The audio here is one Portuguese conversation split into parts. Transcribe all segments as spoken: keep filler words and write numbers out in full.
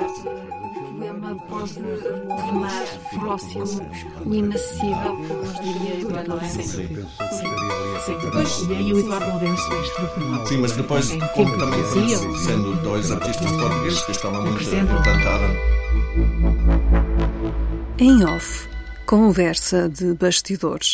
problema pode tornar próximo o inacessível, como diria Eduardo Lourenço. Sim, sim. Depois, e aí o Eduardo Lourenço é extraordinário. Sim, mas depois, como também sendo dois artistas portugueses que estão muito implantados. Em off, conversa de bastidores.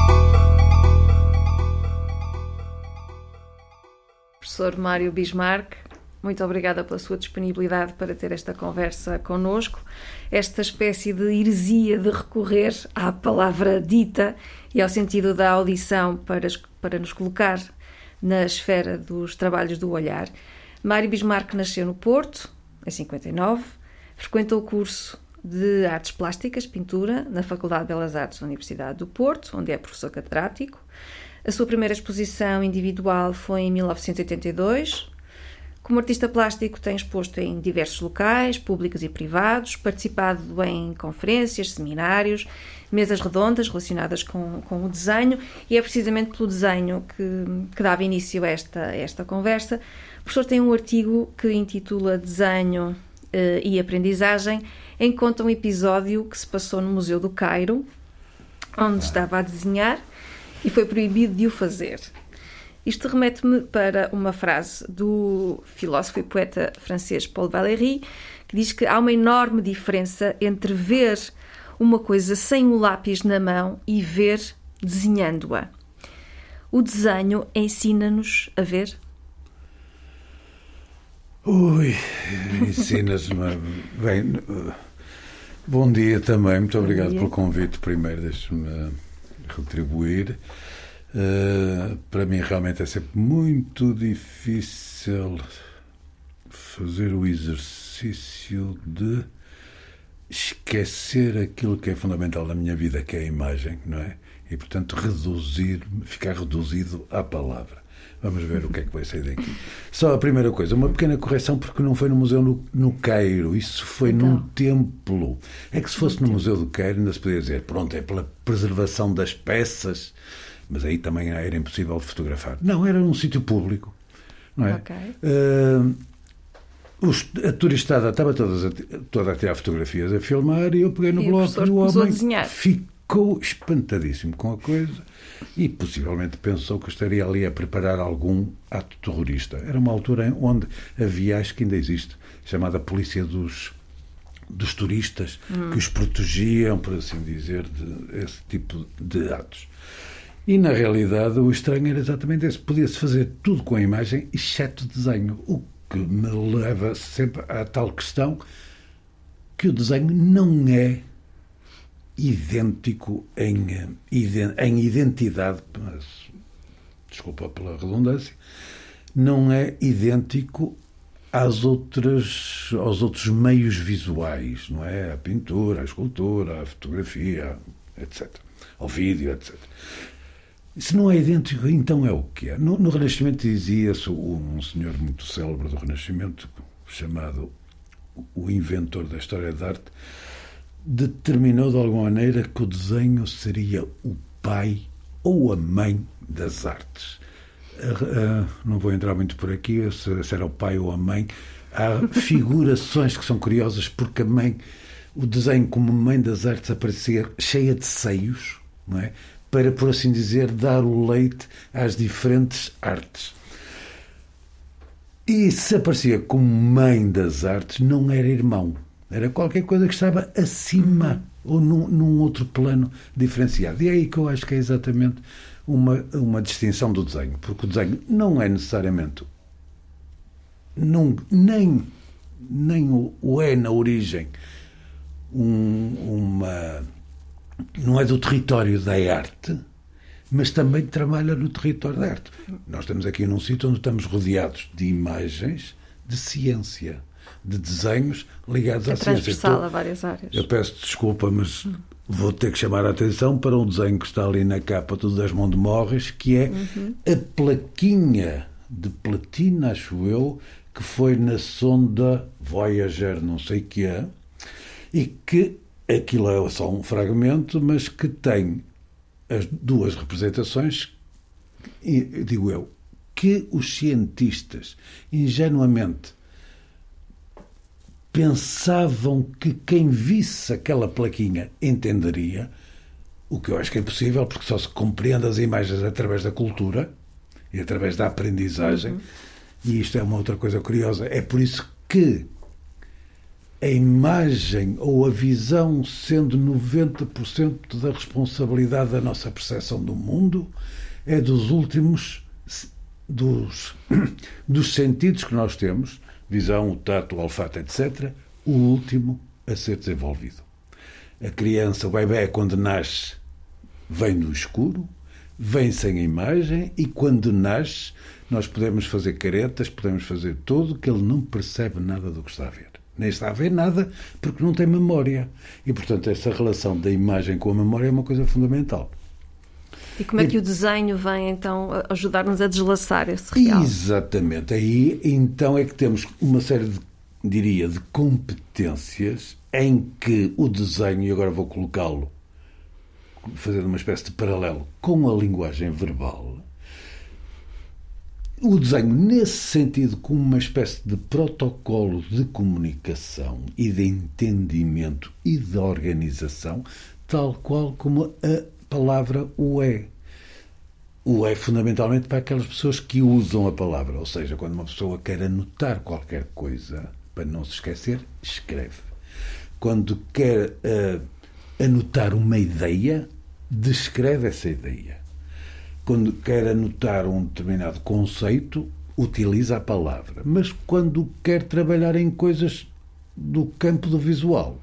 Professor Mário Bismarck, muito obrigada pela sua disponibilidade para ter esta conversa connosco. Esta espécie de heresia de recorrer à palavra dita e ao sentido da audição para, para nos colocar na esfera dos trabalhos do olhar. Mário Bismarck nasceu no Porto, em cinquenta e nove, frequentou o curso de Artes Plásticas, Pintura, na Faculdade de Belas Artes da Universidade do Porto, onde é professor catedrático. A sua primeira exposição individual foi em mil novecentos e oitenta e dois. Como artista plástico tem exposto em diversos locais, públicos e privados, participado em conferências, seminários, mesas redondas relacionadas com, com o desenho, e é precisamente pelo desenho que, que dava início a esta, a esta conversa. O professor tem um artigo que intitula Desenho uh, e Aprendizagem, em que conta um episódio que se passou no Museu do Cairo, onde estava a desenhar e foi proibido de o fazer. Isto remete-me para uma frase do filósofo e poeta francês Paul Valéry, que diz que há uma enorme diferença entre ver uma coisa sem o lápis na mão e ver desenhando-a. O desenho ensina-nos a ver? Ui, ensinas-me. Bem, bom dia também, muito obrigado pelo convite. Primeiro, deixe-me retribuir. Uh, para mim realmente é sempre muito difícil fazer o exercício de esquecer aquilo que é fundamental na minha vida, que é a imagem, não é? E, portanto, reduzir, ficar reduzido à palavra. Vamos ver o que é que vai sair daqui. Só a primeira coisa, uma pequena correção, porque não foi no Museu no, no Cairo, isso foi então, num templo. É que se fosse no Museu do Cairo ainda se podia dizer, pronto, é pela preservação das peças, mas aí também era impossível fotografar. Não, era num sítio público, não é? Okay. Uh, os, a turistada estava toda a, toda a tirar fotografias, a filmar, e eu peguei no e bloco e o homem a ficou espantadíssimo com a coisa e possivelmente pensou que estaria ali a preparar algum ato terrorista. Era uma altura onde havia, acho que ainda existe, chamada Polícia dos, dos Turistas, hum. que os protegiam, por assim dizer, de esse tipo de atos. E, na realidade, o estranho era exatamente esse. Podia-se fazer tudo com a imagem, exceto desenho. O que me leva sempre à tal questão que o desenho não é idêntico em, em identidade, mas, desculpa pela redundância, não é idêntico às outras, aos outros meios visuais, não é? A pintura, a escultura, a fotografia, etcétera. Ao vídeo, etcétera. Se não é idêntico, então é o que é. No, no Renascimento dizia-se um senhor muito célebre do Renascimento, chamado o inventor da história da arte, determinou de alguma maneira que o desenho seria o pai ou a mãe das artes. Uh, uh, não vou entrar muito por aqui, se, se era o pai ou a mãe. Há figurações que são curiosas, porque a mãe, o desenho como mãe das artes aparecia cheia de seios, não é? Para, por assim dizer, dar o leite às diferentes artes. E se aparecia como mãe das artes, não era irmão. Era qualquer coisa que estava acima ou num, num outro plano diferenciado. E é aí que eu acho que é exatamente uma, uma distinção do desenho. Porque o desenho não é necessariamente, não, nem, nem o, o é na origem, um, uma... não é do território da arte, mas também trabalha no território da arte. Nós estamos aqui num sítio onde estamos rodeados de imagens de ciência, de desenhos ligados é à ciência. Transversal a várias áreas. Eu peço desculpa, mas vou ter que chamar a atenção para um desenho que está ali na capa do Desmond Morris, que é uhum. a plaquinha de platina, acho eu, que foi na sonda Voyager, não sei o que é, e que aquilo é só um fragmento, mas que tem as duas representações, e, digo eu, que os cientistas ingenuamente pensavam que quem visse aquela plaquinha entenderia, o que eu acho que é impossível, porque só se compreende as imagens através da cultura e através da aprendizagem. Uhum. E isto é uma outra coisa curiosa. É por isso que a imagem ou a visão, sendo noventa por cento da responsabilidade da nossa percepção do mundo, é dos últimos dos, dos sentidos que nós temos, visão, o tato, o olfato, etcétera, o último a ser desenvolvido. A criança, o bebé, quando nasce, vem no escuro, vem sem a imagem, e quando nasce, nós podemos fazer caretas, podemos fazer tudo, que ele não percebe nada do que está a ver. Nem está a ver nada, porque não tem memória. E, portanto, essa relação da imagem com a memória é uma coisa fundamental. E como é que e... o desenho vem, então, ajudar-nos a deslaçar esse real? Exatamente. Aí, então, é que temos uma série de, diria, de competências em que o desenho, e agora vou colocá-lo, fazendo uma espécie de paralelo com a linguagem verbal, o desenho, nesse sentido, como uma espécie de protocolo de comunicação e de entendimento e de organização, tal qual como a palavra o é. O é fundamentalmente para aquelas pessoas que usam a palavra, ou seja, quando uma pessoa quer anotar qualquer coisa, para não se esquecer, escreve. Quando quer uh, anotar uma ideia, descreve essa ideia. Quando quer anotar um determinado conceito, utiliza a palavra. Mas quando quer trabalhar em coisas do campo do visual,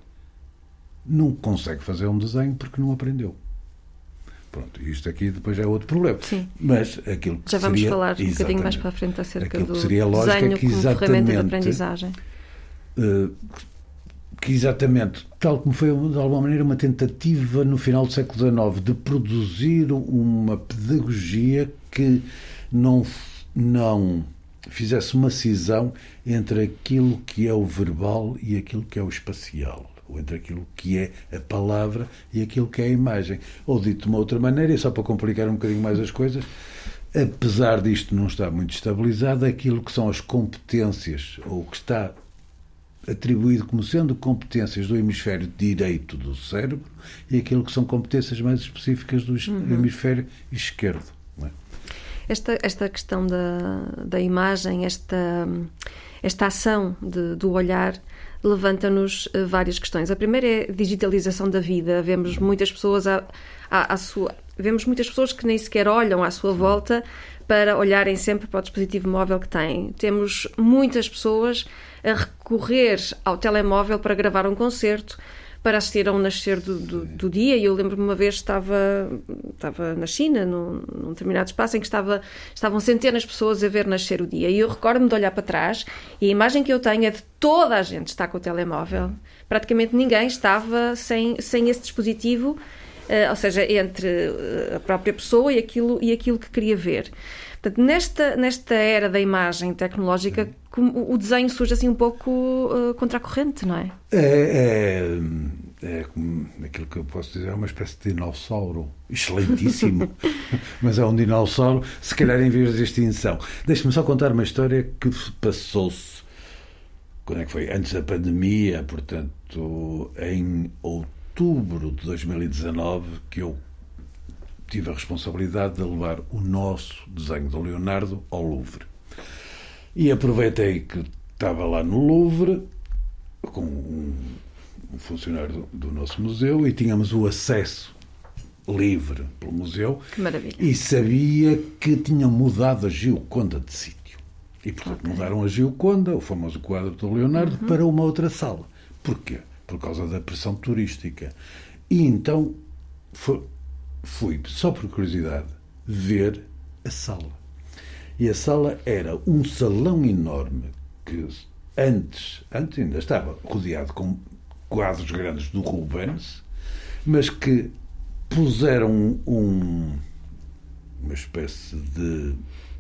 não consegue fazer um desenho porque não aprendeu. Pronto, isto aqui depois é outro problema. Sim. Mas aquilo que já vamos seria, falar um bocadinho mais para a frente acerca do seria lógica desenho que como ferramenta de aprendizagem. Uh, que exatamente, tal como foi de alguma maneira uma tentativa no final do século dezenove de produzir uma pedagogia que não, não fizesse uma cisão entre aquilo que é o verbal e aquilo que é o espacial, ou entre aquilo que é a palavra e aquilo que é a imagem. Ou dito de uma outra maneira, e só para complicar um bocadinho mais as coisas, apesar disto não estar muito estabilizado, aquilo que são as competências, ou o que está atribuído como sendo competências do hemisfério direito do cérebro e aquilo que são competências mais específicas do uhum. hemisfério esquerdo. Não é? Esta, esta questão da, da imagem, esta, esta ação de, do olhar, levanta-nos várias questões. A primeira é a digitalização da vida. Vemos muitas pessoas à, à, à sua, vemos muitas pessoas que nem sequer olham à sua volta para olharem sempre para o dispositivo móvel que têm. Temos muitas pessoas a recorrer ao telemóvel para gravar um concerto, para assistir a um nascer do, do, do dia. E eu lembro-me uma vez estava, estava na China, num, num determinado espaço, em que estava, estavam centenas de pessoas a ver nascer o dia. E eu recordo-me de olhar para trás e a imagem que eu tenho é de toda a gente estar com o telemóvel. Praticamente ninguém estava sem, sem esse dispositivo, uh, ou seja, entre a própria pessoa e aquilo, e aquilo que queria ver. Portanto, nesta, nesta era da imagem tecnológica, o desenho surge assim um pouco uh, contra a corrente, não é? É, é, é como aquilo que eu posso dizer, é uma espécie de dinossauro excelentíssimo, mas é um dinossauro, se calhar em vez de extinção. Deixe-me só contar uma história que passou-se, quando é que foi? Antes da pandemia, portanto, em outubro de dois mil e dezanove, que eu tive a responsabilidade de levar o nosso desenho do Leonardo ao Louvre. E aproveitei que estava lá no Louvre com um, um funcionário do, do nosso museu e tínhamos o acesso livre pelo museu. Que maravilha. E sabia que tinham mudado a Gioconda de sítio. E, portanto, okay. mudaram a Gioconda, o famoso quadro do Leonardo, uhum. para uma outra sala. Porquê? Por causa da pressão turística. E então foi, fui, só por curiosidade, ver a sala. E a sala era um salão enorme que antes, antes ainda estava rodeado com quadros grandes do Rubens, mas que puseram um, uma espécie de...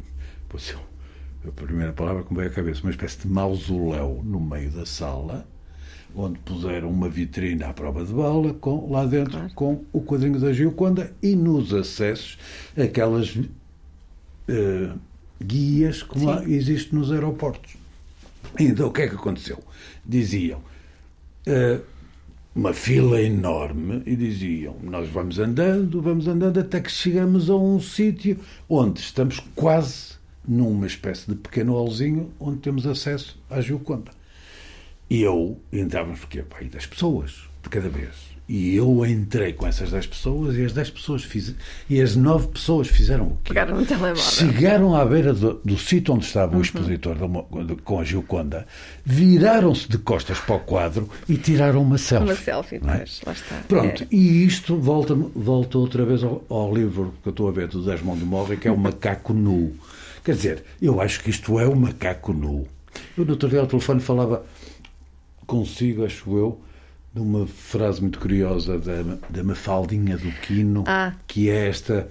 A primeira palavra que me veio à cabeça, uma espécie de mausoléu no meio da sala, onde puseram uma vitrine à prova de bala, com, lá dentro, claro. com o quadrinho da Gioconda, e nos acessos aquelas uh, guias como há, existe nos aeroportos. Então, o que é que aconteceu? Diziam, uh, uma fila enorme, e diziam, nós vamos andando, vamos andando, até que chegamos a um sítio onde estamos quase numa espécie de pequeno holozinho, onde temos acesso à Gioconda. E eu, entrávamos, porque, pá, e dez pessoas, de cada vez. E eu entrei com essas dez pessoas, e as dez pessoas fiz, e as nove pessoas fizeram o quê? Pegaram um telemóvel. Chegaram à beira do, do sítio onde estava o uhum. expositor de, de, com a Gioconda, viraram-se de costas para o quadro e tiraram uma selfie. Uma selfie, não é? Pois, lá está. Pronto, é. E isto volta, volta outra vez ao, ao livro que eu estou a ver do Desmond de Morri, que é o Macaco Nu. Quer dizer, eu acho que isto é o Macaco Nu. Eu no outro dia ao telefone falava consigo, acho eu, de uma frase muito curiosa da, da Mafaldinha do Quino, ah. que é esta,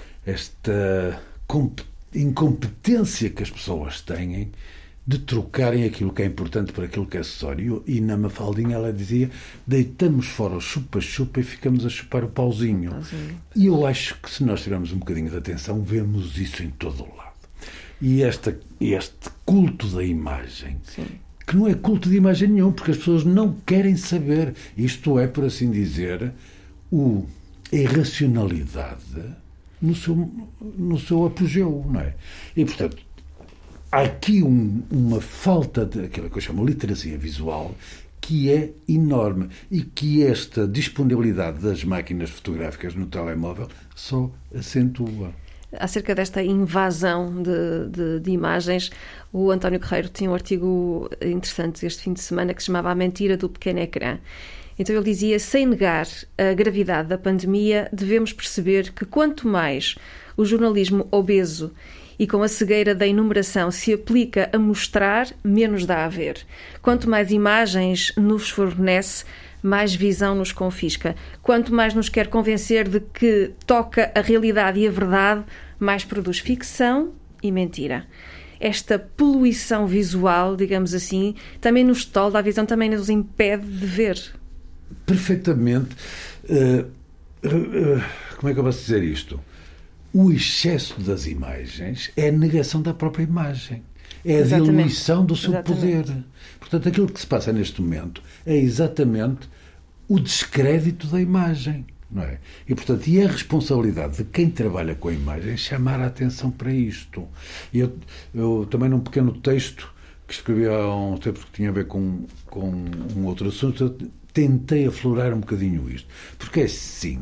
esta incompetência que as pessoas têm de trocarem aquilo que é importante por aquilo que é acessório. E na Mafaldinha ela dizia, deitamos fora o chupa-chupa e ficamos a chupar o pauzinho. pauzinho. E eu acho que se nós tivermos um bocadinho de atenção, vemos isso em todo o lado. E esta, este culto da imagem... Sim. Que não é culto de imagem nenhum, porque as pessoas não querem saber. Isto é, por assim dizer, o, a irracionalidade no seu, no seu apogeu, não é? E, portanto, há aqui um, uma falta daquilo que eu chamo de literacia visual que é enorme e que esta disponibilidade das máquinas fotográficas no telemóvel só acentua. Acerca desta invasão de, de, de imagens, o António Guerreiro tinha um artigo interessante este fim de semana que se chamava A Mentira do Pequeno Ecrã. Então ele dizia, sem negar a gravidade da pandemia, devemos perceber que quanto mais o jornalismo obeso e com a cegueira da enumeração se aplica a mostrar, menos dá a ver. Quanto mais imagens nos fornece, mais visão nos confisca. Quanto mais nos quer convencer de que toca a realidade e a verdade, mais produz ficção e mentira. Esta poluição visual, digamos assim, também nos tolda a visão, também nos impede de ver. Perfeitamente. Uh, uh, uh, como é que eu posso dizer isto? O excesso das imagens é a negação da própria imagem. É a Exatamente. diluição do seu Exatamente. poder. Portanto, aquilo que se passa neste momento é exatamente o descrédito da imagem, não é? E, portanto, e a responsabilidade de quem trabalha com a imagem é chamar a atenção para isto. E eu, eu também, num pequeno texto que escrevi há um tempo que tinha a ver com, com um outro assunto, eu tentei aflorar um bocadinho isto. Porque é assim...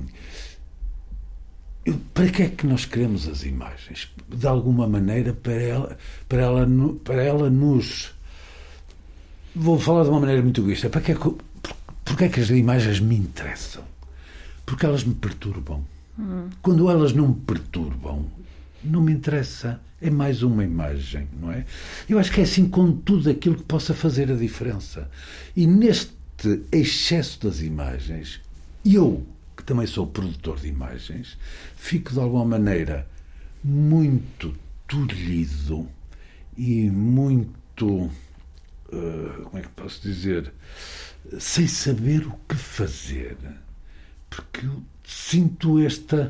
Para que é que nós queremos as imagens? De alguma maneira, para ela, para ela, para ela nos... Vou falar de uma maneira muito egoísta. Para que é que, porque é que as imagens me interessam? Porque elas me perturbam. Hum. Quando elas não me perturbam, não me interessa. É mais uma imagem, não é? Eu acho que é assim com tudo aquilo que possa fazer a diferença. E neste excesso das imagens, eu... que também sou produtor de imagens, fico de alguma maneira muito tolhido e muito, uh, como é que posso dizer, sem saber o que fazer, porque eu sinto esta,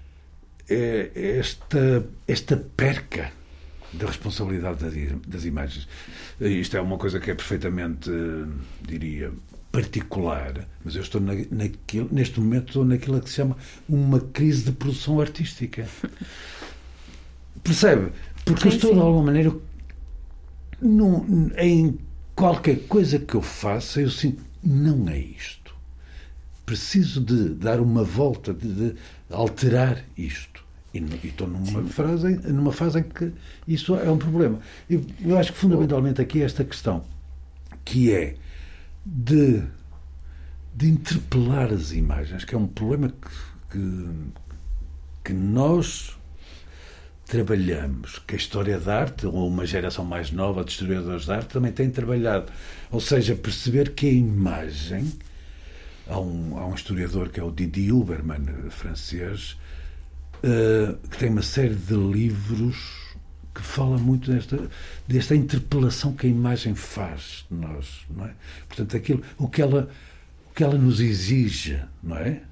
esta, esta perca da responsabilidade das imagens. Isto é uma coisa que é perfeitamente, diria, particular, mas eu estou na, naquilo, neste momento estou naquilo que se chama uma crise de produção artística. Percebe? Porque sim, eu estou sim. de alguma maneira num, em qualquer coisa que eu faça, eu sinto, não é isto. Preciso de dar uma volta, de, de alterar isto. E, e estou numa fase, numa fase em que isso é um problema. Eu, eu acho que fundamentalmente aqui é esta questão, que é De, de interpelar as imagens, que é um problema que, que, que nós trabalhamos, que a história da arte, ou uma geração mais nova de historiadores de arte, também tem trabalhado. Ou seja, perceber que a imagem... Há um, há um historiador que é o Didier Huberman, francês, uh, que tem uma série de livros que fala muito desta, desta interpelação que a imagem faz de nós, não é? Portanto, aquilo, o que ela, o que ela nos exige, não é?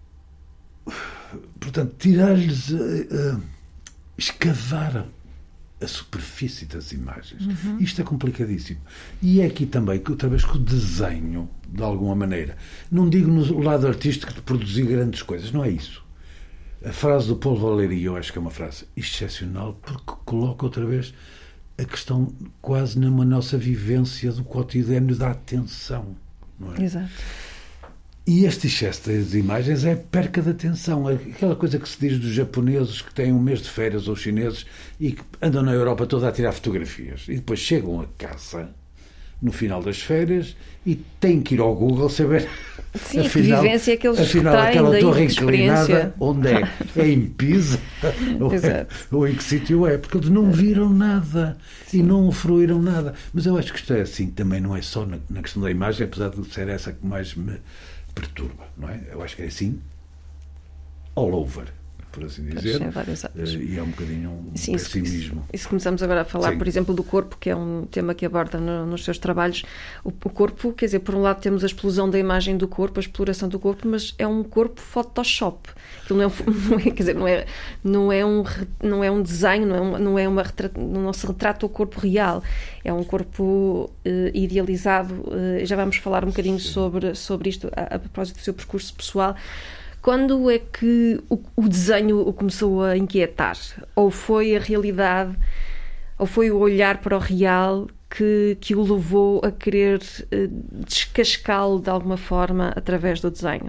Portanto, tirar-lhes, uh, uh, escavar a superfície das imagens. Uhum. Isto é complicadíssimo. E é aqui também que, outra vez, que o desenho, de alguma maneira, não digo no lado artístico de produzir grandes coisas, não é isso. A frase do Paul Valéry, eu acho que é uma frase excepcional, porque coloca outra vez a questão quase na nossa vivência do cotidiano da atenção. Não é? Exato. E este excesso das imagens é perca de atenção. Aquela coisa que se diz dos japoneses que têm um mês de férias, ou chineses, e que andam na Europa toda a tirar fotografias. E depois chegam a casa, no final das férias, e têm que ir ao Google saber... Sim, afinal, que vivência é que eles afinal têm aquela daí, torre de inclinada, onde é? É em Pisa? ou, é, ou em que sítio é? Porque eles não viram nada. Sim. E não fruíram nada. Mas eu acho que isto é assim, também não é só na, na questão da imagem, apesar de ser essa que mais me perturba, não é? Eu acho que é assim all over, por assim dizer. É, e é um bocadinho um Sim, pessimismo. E se começamos agora a falar, Sim. por exemplo, do corpo, que é um tema que aborda no, nos seus trabalhos, o, o corpo, quer dizer, por um lado temos a explosão da imagem do corpo, a exploração do corpo, mas é um corpo Photoshop. Aquilo não é, não é, quer dizer, não é, não é, um, não é um desenho, não é, um, não é uma não se retrata o corpo real, é um corpo uh, idealizado. Uh, já vamos falar um bocadinho sobre, sobre isto a, a propósito do seu percurso pessoal. Quando é que o, o desenho o começou a inquietar? Ou foi a realidade, ou foi o olhar para o real que, que o levou a querer uh, descascá-lo de alguma forma através do desenho?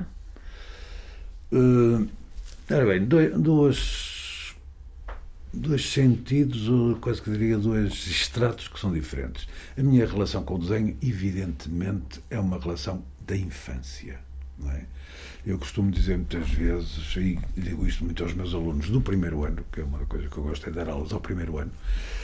Uh, ora bem, dois, dois, dois sentidos, ou quase que diria dois estratos que são diferentes. A minha relação com o desenho, evidentemente, é uma relação da infância, não é? Eu costumo dizer muitas vezes, e digo isto muito aos meus alunos do primeiro ano, que é uma coisa que eu gosto, é dar aulas ao primeiro ano,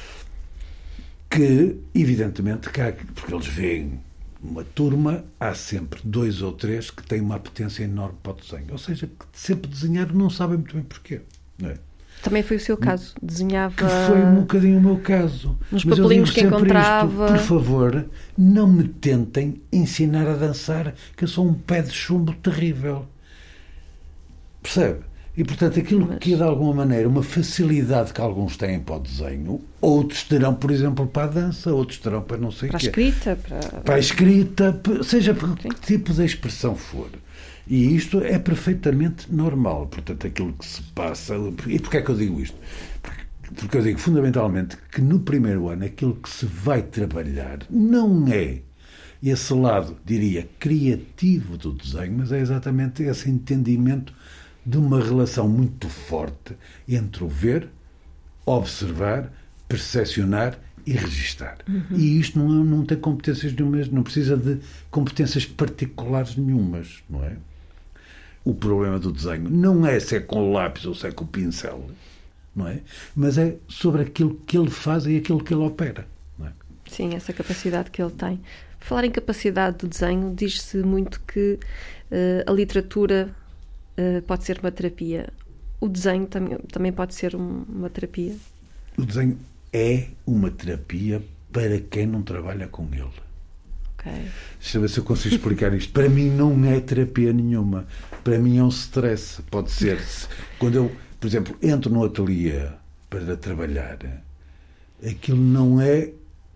que, evidentemente, que há, porque eles veem uma turma, há sempre dois ou três que têm uma apetência enorme para o desenho. Ou seja, que sempre desenharam, não sabem muito bem porquê. Não é? Também foi o seu caso? Desenhava... Que foi um bocadinho o meu caso. Nos papelinhos que encontrava... Isto, por favor, não me tentem ensinar a dançar, que eu sou um pé de chumbo terrível. Percebe? E, portanto, aquilo Mas... que é, de alguma maneira, uma facilidade que alguns têm para o desenho, outros terão, por exemplo, para a dança, outros terão para não sei o quê. Para a escrita. Para, para a escrita, seja por que tipo de expressão for. E isto é perfeitamente normal. Portanto, aquilo que se passa... E porquê é que eu digo isto? Porque, porque eu digo, fundamentalmente, que no primeiro ano aquilo que se vai trabalhar não é esse lado, diria, criativo do desenho, mas é exatamente esse entendimento de uma relação muito forte entre o ver, observar, percepcionar e registar. Uhum. E isto não, é, não tem competências nenhumas, não precisa de competências particulares nenhumas, não é? O problema do desenho não é se é com o lápis ou se é com o pincel, não é? Mas é sobre aquilo que ele faz e aquilo que ele opera, não é? Sim, essa capacidade que ele tem. Falar em capacidade do desenho, diz-se muito que uh, a literatura uh, pode ser uma terapia. O desenho também, também pode ser um, uma terapia? O desenho é uma terapia para quem não trabalha com ele. Ok. Deixa eu ver se eu consigo explicar isto. Para mim não é terapia nenhuma. Para mim é um stress. Pode ser. Quando eu, por exemplo, entro no ateliê para trabalhar, aquilo não é...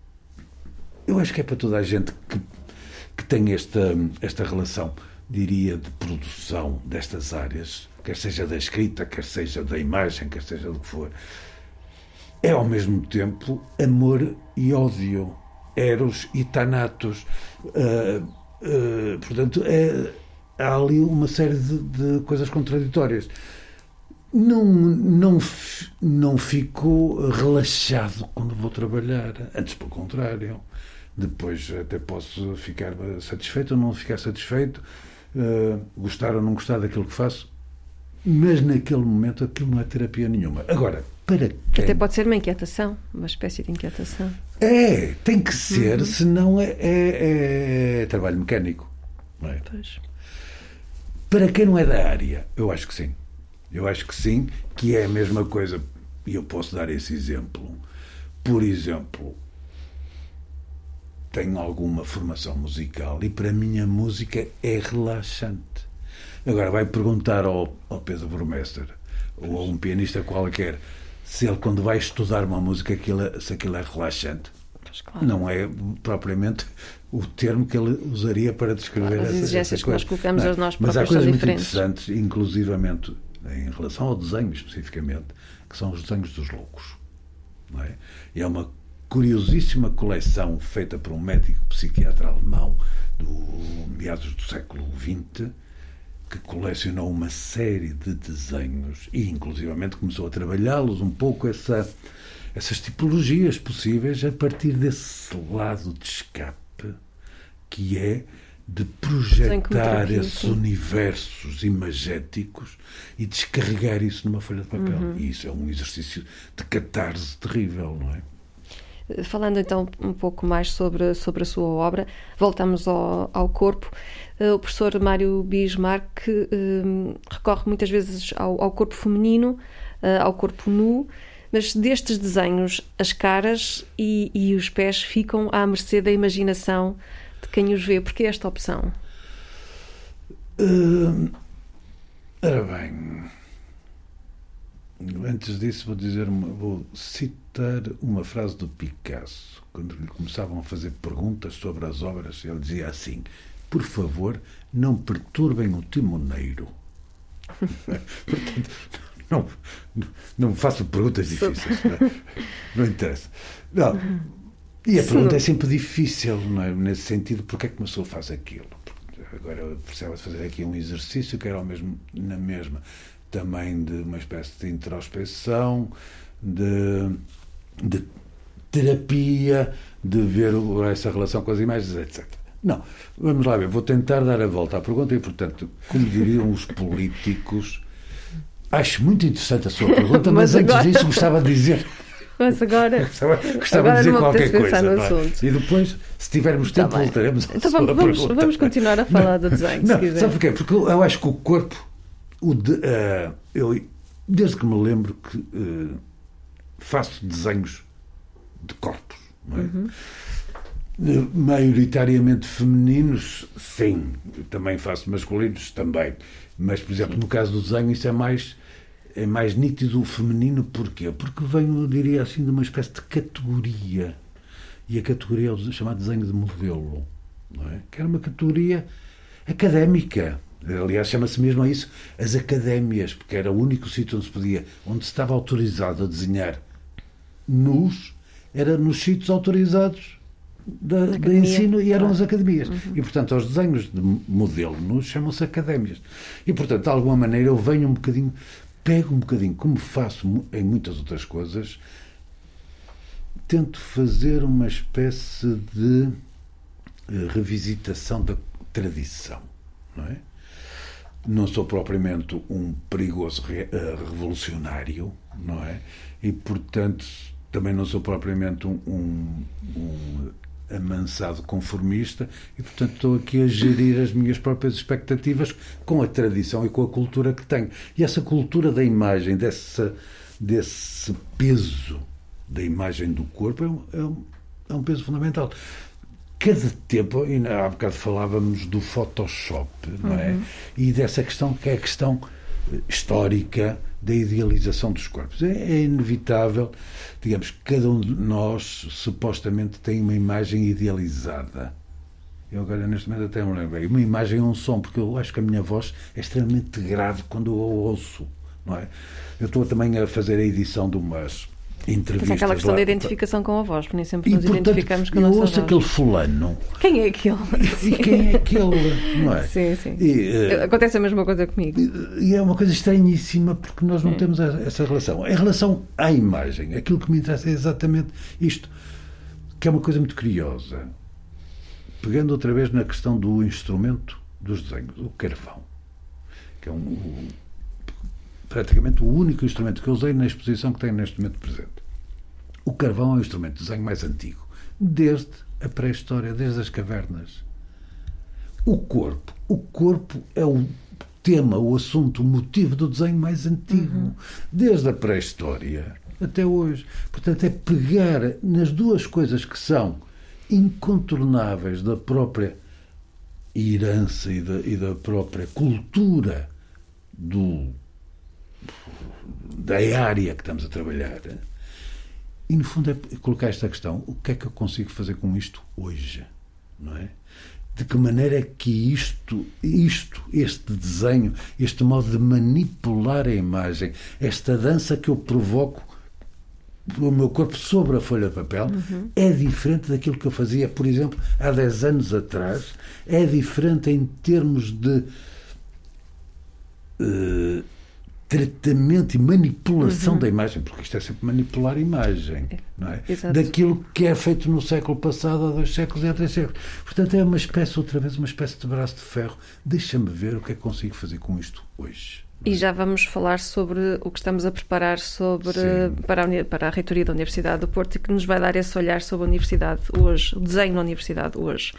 Eu acho que é para toda a gente que, que tem esta, esta relação, diria, de produção destas áreas, quer seja da escrita, quer seja da imagem, quer seja do que for. É ao mesmo tempo amor e ódio, eros e thanatos. Uh, uh, portanto, é, há ali uma série de, de coisas contraditórias. Não, não, não fico relaxado quando vou trabalhar, antes pelo contrário. Depois até posso ficar satisfeito ou não ficar satisfeito, uh, gostar ou não gostar daquilo que faço, mas naquele momento aquilo não é terapia nenhuma. Agora, para quem... Até pode ser uma inquietação, uma espécie de inquietação. É, tem que ser, uhum. Senão é, é, é trabalho mecânico. Não é? Pois. Para quem não é da área, eu acho que sim. Eu acho que sim, que é a mesma coisa, e eu posso dar esse exemplo. Por exemplo, tenho alguma formação musical e para mim a música é relaxante. Agora vai perguntar ao, ao Pedro Burmester ou a um pianista qualquer se ele, quando vai estudar uma música, aquilo, se aquilo é relaxante. Pois, claro. Não é propriamente o termo que ele usaria para descrever claro, as essa, exigências essa que nós coisa. colocamos aos nós próprios. Mas há coisas são muito diferentes. interessantes, inclusivamente em relação ao desenho especificamente, que são os desenhos dos loucos. Não é? E é uma curiosíssima coleção feita por um médico psiquiatra alemão do meados do século vinte, que colecionou uma série de desenhos e inclusivamente começou a trabalhá-los um pouco essa, essas tipologias possíveis a partir desse lado de escape que é de projetar esses universos imagéticos e descarregar isso numa folha de papel. Uhum. E isso é um exercício de catarse terrível, não é? Falando então um pouco mais sobre, sobre a sua obra, voltamos ao, ao corpo. O professor Mário Bismarck um, recorre muitas vezes ao, ao corpo feminino, ao corpo nu, mas destes desenhos as caras e, e os pés ficam à mercê da imaginação de quem os vê. Porquê esta opção? Uh, ora bem, antes disso vou dizer uma, vou citar uma frase do Picasso, quando lhe começavam a fazer perguntas sobre as obras. Ele dizia assim: por favor, não perturbem o timoneiro. Portanto, não, não me façam perguntas difíceis, não, não interessa. Não. E a pergunta é sempre difícil, não é? Nesse sentido, porque é que uma pessoa faz aquilo? Agora precisava de fazer aqui um exercício que era ao mesmo, na mesma também de uma espécie de introspecção, de, de terapia, de ver essa relação com as imagens, etcétera. Não, vamos lá ver, vou tentar dar a volta à pergunta e, portanto, como diriam os políticos, acho muito interessante a sua pergunta, mas, mas agora... antes disso gostava de dizer... Mas agora... Gostava, gostava de dizer qualquer coisa. No é? E depois, se tivermos tempo, tá voltaremos à então, sua vamos, pergunta. Vamos continuar a falar não, do desenho, não, se quiser. Sabe porquê? Porque eu acho que o corpo, o de, uh, eu, desde que me lembro que uh, faço desenhos de corpos, não é? Uhum. Maioritariamente femininos, sim, também faço masculinos, também, mas, por exemplo, no caso do desenho, isso é mais, é mais nítido o feminino. Porquê? Porque vem, eu diria assim, de uma espécie de categoria, e a categoria é o chamado desenho de modelo, não é? Que era uma categoria académica. Aliás, chama-se mesmo a isso as académias, porque era o único sítio onde se podia, onde se estava autorizado a desenhar nus, era nos sítios autorizados Da, de ensino, e eram as academias. Uhum. E, portanto, aos desenhos de modelo nos chamam-se académias. E, portanto, de alguma maneira, eu venho um bocadinho, pego um bocadinho, como faço em muitas outras coisas, tento fazer uma espécie de uh, revisitação da tradição, não é? Não sou propriamente um perigoso re, uh, revolucionário, não é? E, portanto, também não sou propriamente um, um, um amansado conformista e, portanto, estou aqui a gerir as minhas próprias expectativas com a tradição e com a cultura que tenho. E essa cultura da imagem, desse, desse peso da imagem do corpo, é um, é um, é um peso fundamental. Cada tempo, e há bocado falávamos do Photoshop, não é? Uhum. E dessa questão que é a questão histórica da idealização dos corpos. É, é inevitável, digamos, que cada um de nós supostamente tem uma imagem idealizada. Eu agora neste momento até me lembrei, uma imagem é um som, porque eu acho que a minha voz é extremamente grave quando eu a ouço, não é? Eu estou também a fazer a edição de umas entrevistas. Mas é aquela questão lá, da identificação com a voz, porque nem sempre e, nos portanto, identificamos com a nossa eu ouço voz. aquele fulano. Quem é aquele? E quem é aquele, não é? Sim, sim. E, uh, acontece a mesma coisa comigo. E é uma coisa estranhíssima, porque nós não hum. temos essa relação. Em relação à imagem, aquilo que me interessa é exatamente isto, que é uma coisa muito curiosa. Pegando outra vez na questão do instrumento dos desenhos, o carvão, que é um, um, praticamente o único instrumento que eu usei na exposição que tenho neste momento presente. O carvão é o instrumento de desenho mais antigo, desde a pré-história, desde as cavernas. O corpo. O corpo é o tema, o assunto, o motivo do desenho mais antigo, uhum. desde a pré-história até hoje. Portanto, é pegar nas duas coisas que são incontornáveis da própria herança e da, e da própria cultura do da área que estamos a trabalhar. E, no fundo, é colocar esta questão: o que é que eu consigo fazer com isto hoje? Não é? De que maneira é que isto, isto, este desenho, este modo de manipular a imagem, esta dança que eu provoco o meu corpo sobre a folha de papel, uhum. é diferente daquilo que eu fazia, por exemplo, há dez anos atrás, é diferente em termos de uh, tratamento e manipulação uhum. da imagem, porque isto é sempre manipular a imagem, é. não é? Exato. Daquilo que é feito no século passado, há dois séculos e há três séculos. Portanto, é uma espécie, outra vez, uma espécie de braço de ferro. Deixa-me ver o que é que consigo fazer com isto hoje. E já vamos falar sobre o que estamos a preparar sobre, para, a, para a reitoria da Universidade do Porto, e que nos vai dar esse olhar sobre a universidade hoje, o desenho na universidade hoje.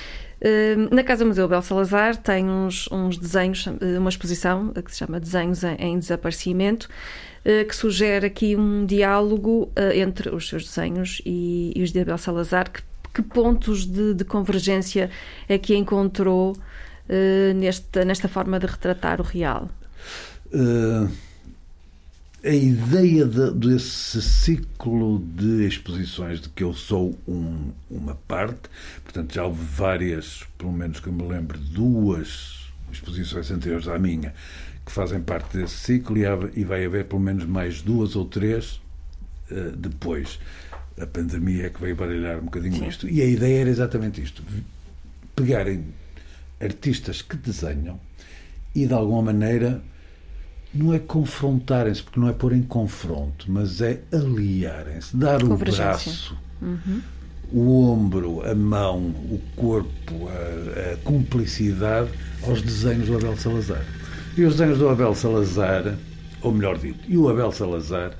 Na Casa Museu Abel Salazar tem uns, uns desenhos, uma exposição que se chama Desenhos em Desaparecimento, que sugere aqui um diálogo entre os seus desenhos e, e os de Abel Salazar. Que, que pontos de, de convergência é que encontrou nesta, nesta forma de retratar o real? Uh, a ideia de, desse ciclo de exposições de que eu sou um, uma parte, portanto já houve várias, pelo menos que eu me lembro, duas exposições anteriores à minha que fazem parte desse ciclo, e, há, e vai haver pelo menos mais duas ou três uh, depois. A pandemia é que veio baralhar um bocadinho Sim. isto, e a ideia era exatamente isto: pegarem artistas que desenham e de alguma maneira não é confrontarem-se, porque não é pôr em confronto, mas é aliarem-se, dar o braço, uhum. o ombro, a mão, o corpo, a, a cumplicidade aos desenhos do Abel Salazar. E os desenhos do Abel Salazar, ou melhor dito, e o Abel Salazar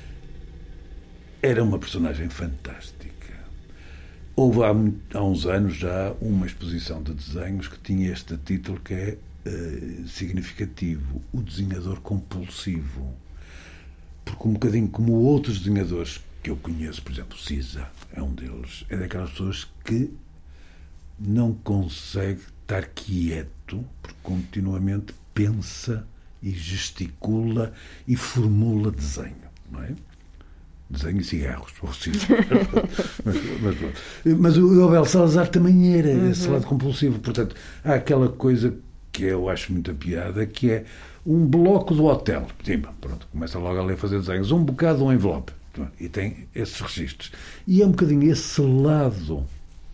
era uma personagem fantástica. Houve há, há uns anos já uma exposição de desenhos que tinha este título, que é Uh, significativo: o desenhador compulsivo. Porque um bocadinho como outros desenhadores que eu conheço, por exemplo, Cisa é um deles, é daquelas pessoas que não consegue estar quieto, porque continuamente pensa e gesticula e formula desenho, não é? Desenho e cigarros, ou Cisa. mas, mas, mas o Abel Salazar também era uhum. esse lado compulsivo. Portanto, há aquela coisa que eu acho muita piada, que é um bloco do hotel. Sim, pronto, começa logo a ler, fazer desenhos. Um bocado, um envelope. E tem esses registros. E é um bocadinho esse lado,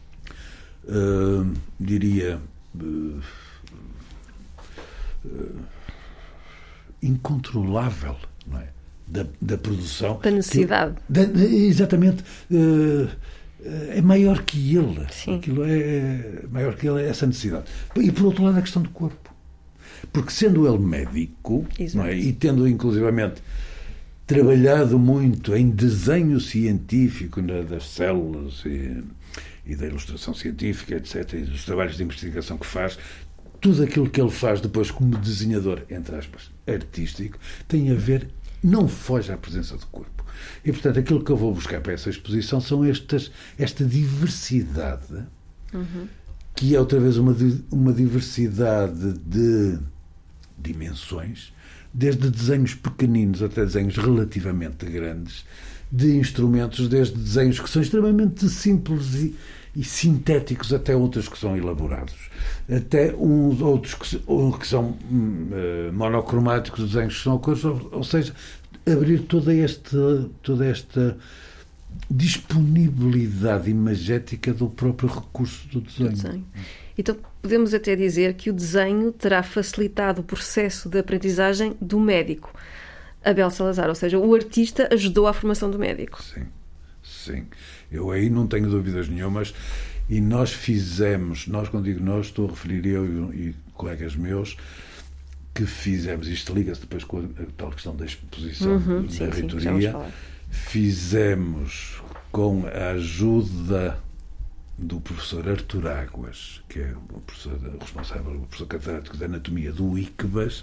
uh, diria, uh, uh, incontrolável, não é? Da, da produção. Da necessidade. Que, da, exatamente. Uh, é maior que ele. Sim. Aquilo é maior que ele, essa necessidade. E, por outro lado, a questão do corpo. Porque, sendo ele médico, não é? E tendo, inclusivamente, trabalhado muito em desenho científico, né, das células e, e da ilustração científica, etcétera, e dos trabalhos de investigação que faz, tudo aquilo que ele faz depois como desenhador, entre aspas, artístico, tem a ver, não foge à presença do corpo. E, portanto, aquilo que eu vou buscar para essa exposição são estas, esta diversidade, uhum. que é outra vez uma, uma diversidade de dimensões, desde desenhos pequeninos até desenhos relativamente grandes, de instrumentos, desde desenhos que são extremamente simples e, e sintéticos até outros que são elaborados, até uns outros que, que são uh, monocromáticos, desenhos que são a cores, ou, ou seja, abrir toda esta, toda esta disponibilidade imagética do próprio recurso do desenho. desenho. Então, podemos até dizer que o desenho terá facilitado o processo de aprendizagem do médico, Abel Salazar, ou seja, o artista ajudou à formação do médico. Sim, sim. Eu aí não tenho dúvidas nenhumas, e nós fizemos, nós quando digo nós, estou a referir eu e, e colegas meus, que fizemos, isto liga-se depois com a, a tal questão da exposição uhum, da sim, reitoria, sim, fizemos com a ajuda do professor Artur Águas, que é o professor responsável, o professor catedrático de Anatomia do I C B A S,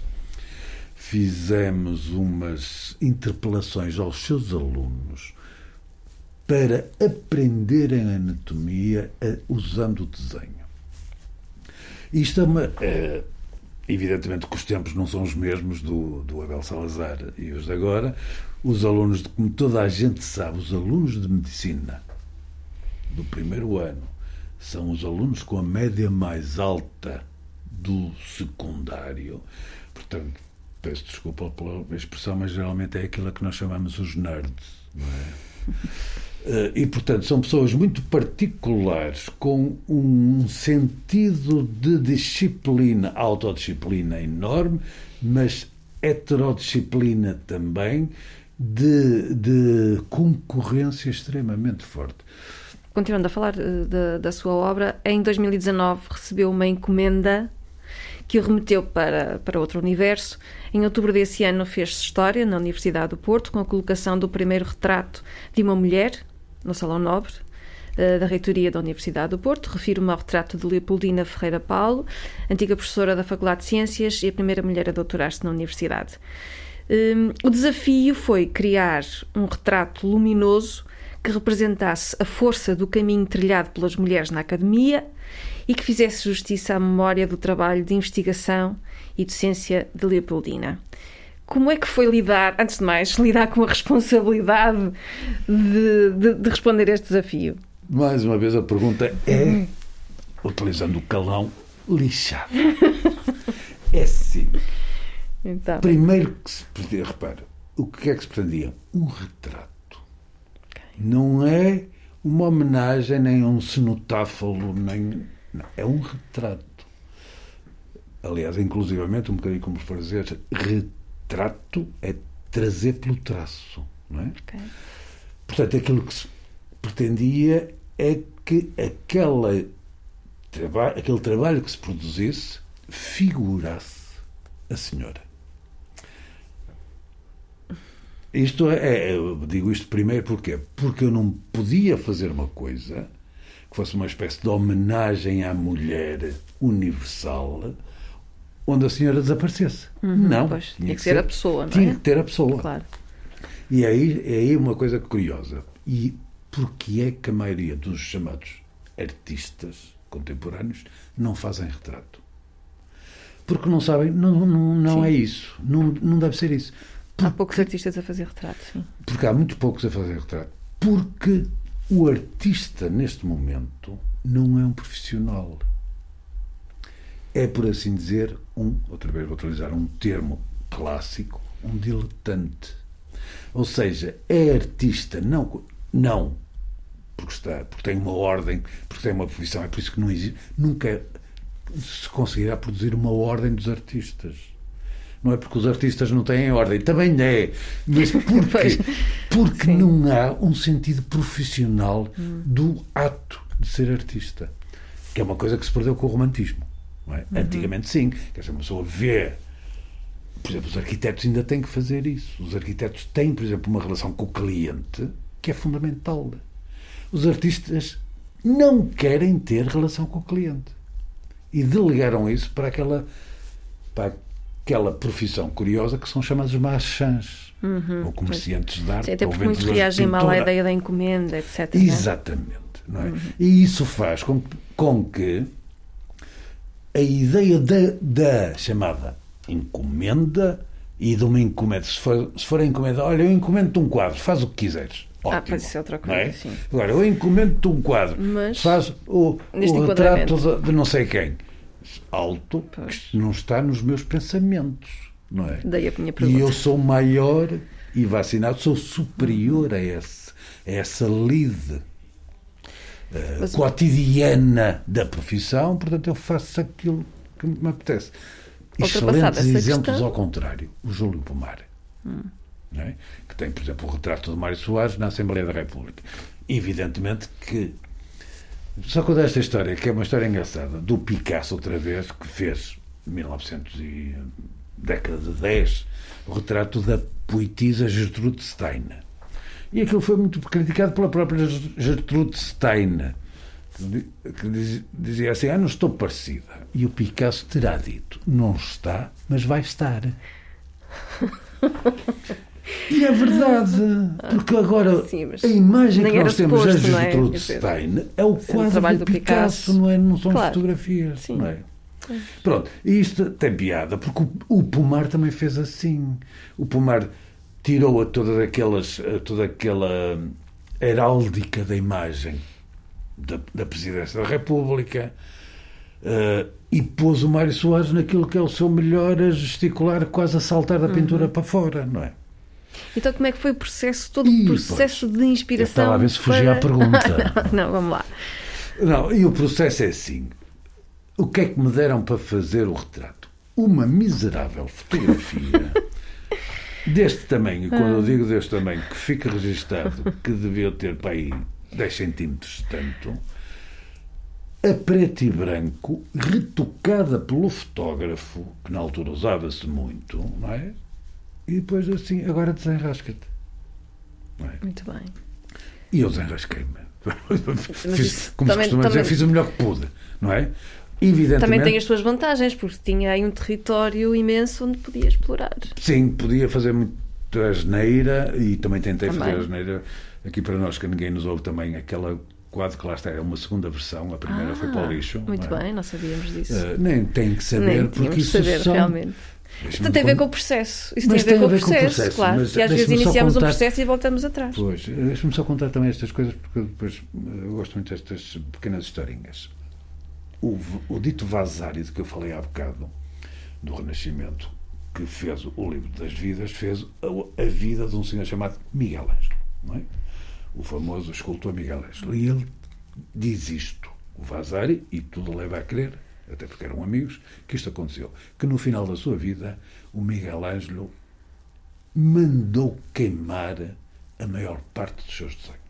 fizemos umas interpelações aos seus alunos para aprenderem anatomia uh, usando o desenho. Isto é uma... Uh, evidentemente que os tempos não são os mesmos do, do Abel Salazar e os de agora. Os alunos, de, como toda a gente sabe, os alunos de medicina do primeiro ano são os alunos com a média mais alta do secundário. Portanto, peço desculpa pela expressão, mas geralmente é aquilo que nós chamamos os nerds, não é? E, portanto, são pessoas muito particulares, com um sentido de disciplina, autodisciplina enorme, mas heterodisciplina também, de, de concorrência extremamente forte. Continuando a falar da, da sua obra, em dois mil e dezanove recebeu uma encomenda que o remeteu para, para outro universo. Em outubro desse ano fez-se história na Universidade do Porto, com a colocação do primeiro retrato de uma mulher no Salão Nobre uh, da Reitoria da Universidade do Porto. Refiro-me ao retrato de Leopoldina Ferreira Paulo, antiga professora da Faculdade de Ciências e a primeira mulher a doutorar-se na Universidade. Um, o desafio foi criar um retrato luminoso que representasse a força do caminho trilhado pelas mulheres na academia e que fizesse justiça à memória do trabalho de investigação e docência de Leopoldina. Como é que foi lidar, antes de mais, lidar com a responsabilidade de, de, de responder a este desafio? Mais uma vez a pergunta é, utilizando o calão, lixado. É assim. Então. Primeiro que se pretendia, repara, o que é que se pretendia? Um retrato. Okay. Não é uma homenagem, nem um cenotáfalo, nem... Não, é um retrato. Aliás, inclusivamente, um bocadinho como fazer retrato é trazer pelo traço, não é? Okay. Portanto, aquilo que se pretendia é que aquela, traba, aquele trabalho que se produzisse figurasse a senhora. Isto é, eu digo isto primeiro porquê? Porque eu não podia fazer uma coisa que fosse uma espécie de homenagem à mulher universal onde a senhora desaparecesse. Uhum, não. Pois, tinha, tinha que, que ser, ser a pessoa, não tinha é? que ter a pessoa. Claro. E aí, é aí uma coisa curiosa. E porquê é que a maioria dos chamados artistas contemporâneos não fazem retrato? Porque não sabem, não, não, não é isso. Não, não deve ser isso. Porque, há poucos artistas a fazer retrato, sim. Porque há muito poucos a fazer retrato. Porque o artista, neste momento, não é um profissional. É, por assim dizer, um, outra vez vou utilizar um termo clássico, um diletante. Ou seja, é artista, não, não porque, está, porque tem uma ordem, porque tem uma profissão, é por isso que não existe, nunca se conseguirá produzir uma ordem dos artistas. Não é porque os artistas não têm ordem, também é, mas porque, porque não há um sentido profissional hum. do ato de ser artista, que é uma coisa que se perdeu com o romantismo. Não é? Uhum. Antigamente sim, quer dizer, uma pessoa vê, por exemplo, os arquitetos ainda têm que fazer isso. Os arquitetos têm, por exemplo, uma relação com o cliente que é fundamental. Os artistas não querem ter relação com o cliente e delegaram isso para aquela, para aquela profissão curiosa que são chamados marchands, uhum. ou comerciantes de arte. Sim, até porque muitos reagem mal à ideia da encomenda, etcétera. Exatamente. Não é? Uhum. E isso faz com, com que a ideia da, da chamada encomenda e de uma encomenda, se for, se for a encomenda, olha, eu encomendo-te um quadro, faz o que quiseres. Ótimo, ah, pode ser outra coisa, é? Sim. Agora, eu encomendo-te um quadro, mas faz o, o retrato de, de não sei quem. Alto, pois. Que não está nos meus pensamentos, não é? Daí a minha pergunta. E eu sou maior e vacinado, sou superior a, esse, a essa lide uh, cotidiana da profissão, portanto eu faço aquilo que me apetece. Excelentes exemplos questão... ao contrário. O Júlio Pomar, hum. não é? Que tem, por exemplo, o retrato de Mário Soares na Assembleia da República. Evidentemente que só contar esta história, que é uma história engraçada, do Picasso, outra vez, que fez, em mil e novecentos e década de dez, o retrato da poetisa Gertrude Stein. E aquilo foi muito criticado pela própria Gertrude Stein, que dizia assim, ah, não estou parecida. E o Picasso terá dito, não está, mas vai estar. E é verdade, porque agora sim, a imagem que nós temos da Gertrude é? Stein é o quadro do, do Picasso, Picasso, não, é? Não são claro. Fotografias. Não é? Pronto, e isto tem piada, porque o, o Pomar também fez assim. O Pomar tirou a todas aquelas, a toda aquela heráldica da imagem da, da Presidência da República uh, e pôs o Mário Soares naquilo que é o seu melhor, a gesticular, quase a saltar da pintura uhum. para fora, não é? Então como é que foi o processo, todo o processo pois, de inspiração? Eu estava a ver se fugia para... à pergunta. não, não, vamos lá. Não, e o processo é assim. O que é que me deram para fazer o retrato? Uma miserável fotografia deste tamanho, e quando eu digo deste tamanho, que fica registado que devia ter para aí dez centímetros de tanto, a preto e branco, retocada pelo fotógrafo, que na altura usava-se muito, não é? E depois assim, agora desenrasca-te. Não é? Muito bem. E eu desenrasquei-me. Fiz, como também, se costuma dizer, também... fiz o melhor que pude, não é? Evidentemente, também tem as suas vantagens, porque tinha aí um território imenso onde podia explorar. Sim, podia fazer muita asneira e também tentei também. fazer asneira aqui para nós, que ninguém nos ouve também, aquela quadro que lá está, é uma segunda versão, a primeira ah, foi para o lixo. Muito não é? bem, não sabíamos disso. Uh, nem tem que saber, nem porque isso saber, são... realmente. Isto tem a ver com o processo. Isso mas tem a ver, com, o com o processo, claro. Mas e às vezes iniciamos contar... um processo e voltamos atrás. Pois, deixa-me só contar também estas coisas, porque depois eu gosto muito destas pequenas historinhas. O, o dito Vasari, de que eu falei há bocado, do Renascimento, que fez o livro das vidas, fez a, a vida de um senhor chamado Miguel Ângelo, não é? O famoso escultor Miguel Ângelo. E ele diz isto, o Vasari, e tudo leva a crer, até porque eram amigos, que isto aconteceu. Que no final da sua vida, o Miguel Ângelo mandou queimar a maior parte dos seus desenhos.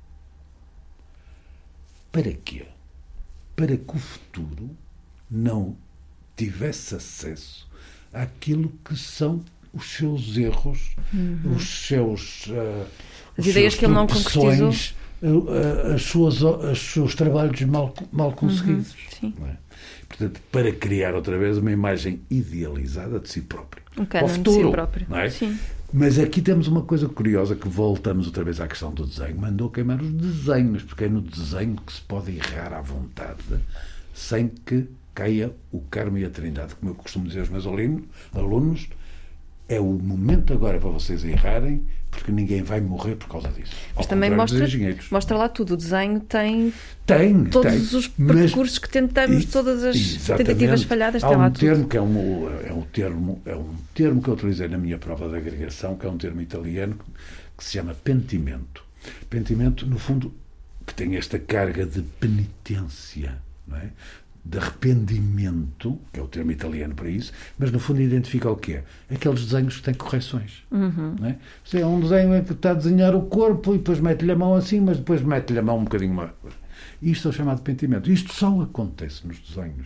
Para quê? Para que o futuro não tivesse acesso àquilo que são os seus erros, uhum. os seus uh, as os ideias seus que ele não concretizou, uh, as suas, os seus trabalhos mal, mal conseguidos. Uhum. Não é? Portanto, para criar outra vez uma imagem idealizada de si próprio. Um canon de si próprio. Não é? Sim. Mas aqui temos uma coisa curiosa, que voltamos outra vez à questão do desenho. Mandou queimar os desenhos, porque é no desenho que se pode errar à vontade, sem que caia o Carmo e a Trindade. Como eu costumo dizer aos meus alunos, é o momento agora para vocês errarem, porque ninguém vai morrer por causa disso. Mas também mostra, mostra lá tudo. O desenho tem, tem todos tem, os percursos que tentamos, todas as tentativas falhadas. Há tem lá um tudo. termo que é um, é, um termo, é um termo que eu utilizei na minha prova de agregação, que é um termo italiano, que se chama pentimento. Pentimento, no fundo, que tem esta carga de penitência, não é? De arrependimento, que é o termo italiano para isso, mas no fundo identifica o que é? Aqueles desenhos que têm correções. Uhum. Não é? Se é um desenho em que está a desenhar o corpo e depois mete-lhe a mão assim, mas depois mete-lhe a mão um bocadinho mais. Isto é o chamado pentimento. Isto só acontece nos desenhos.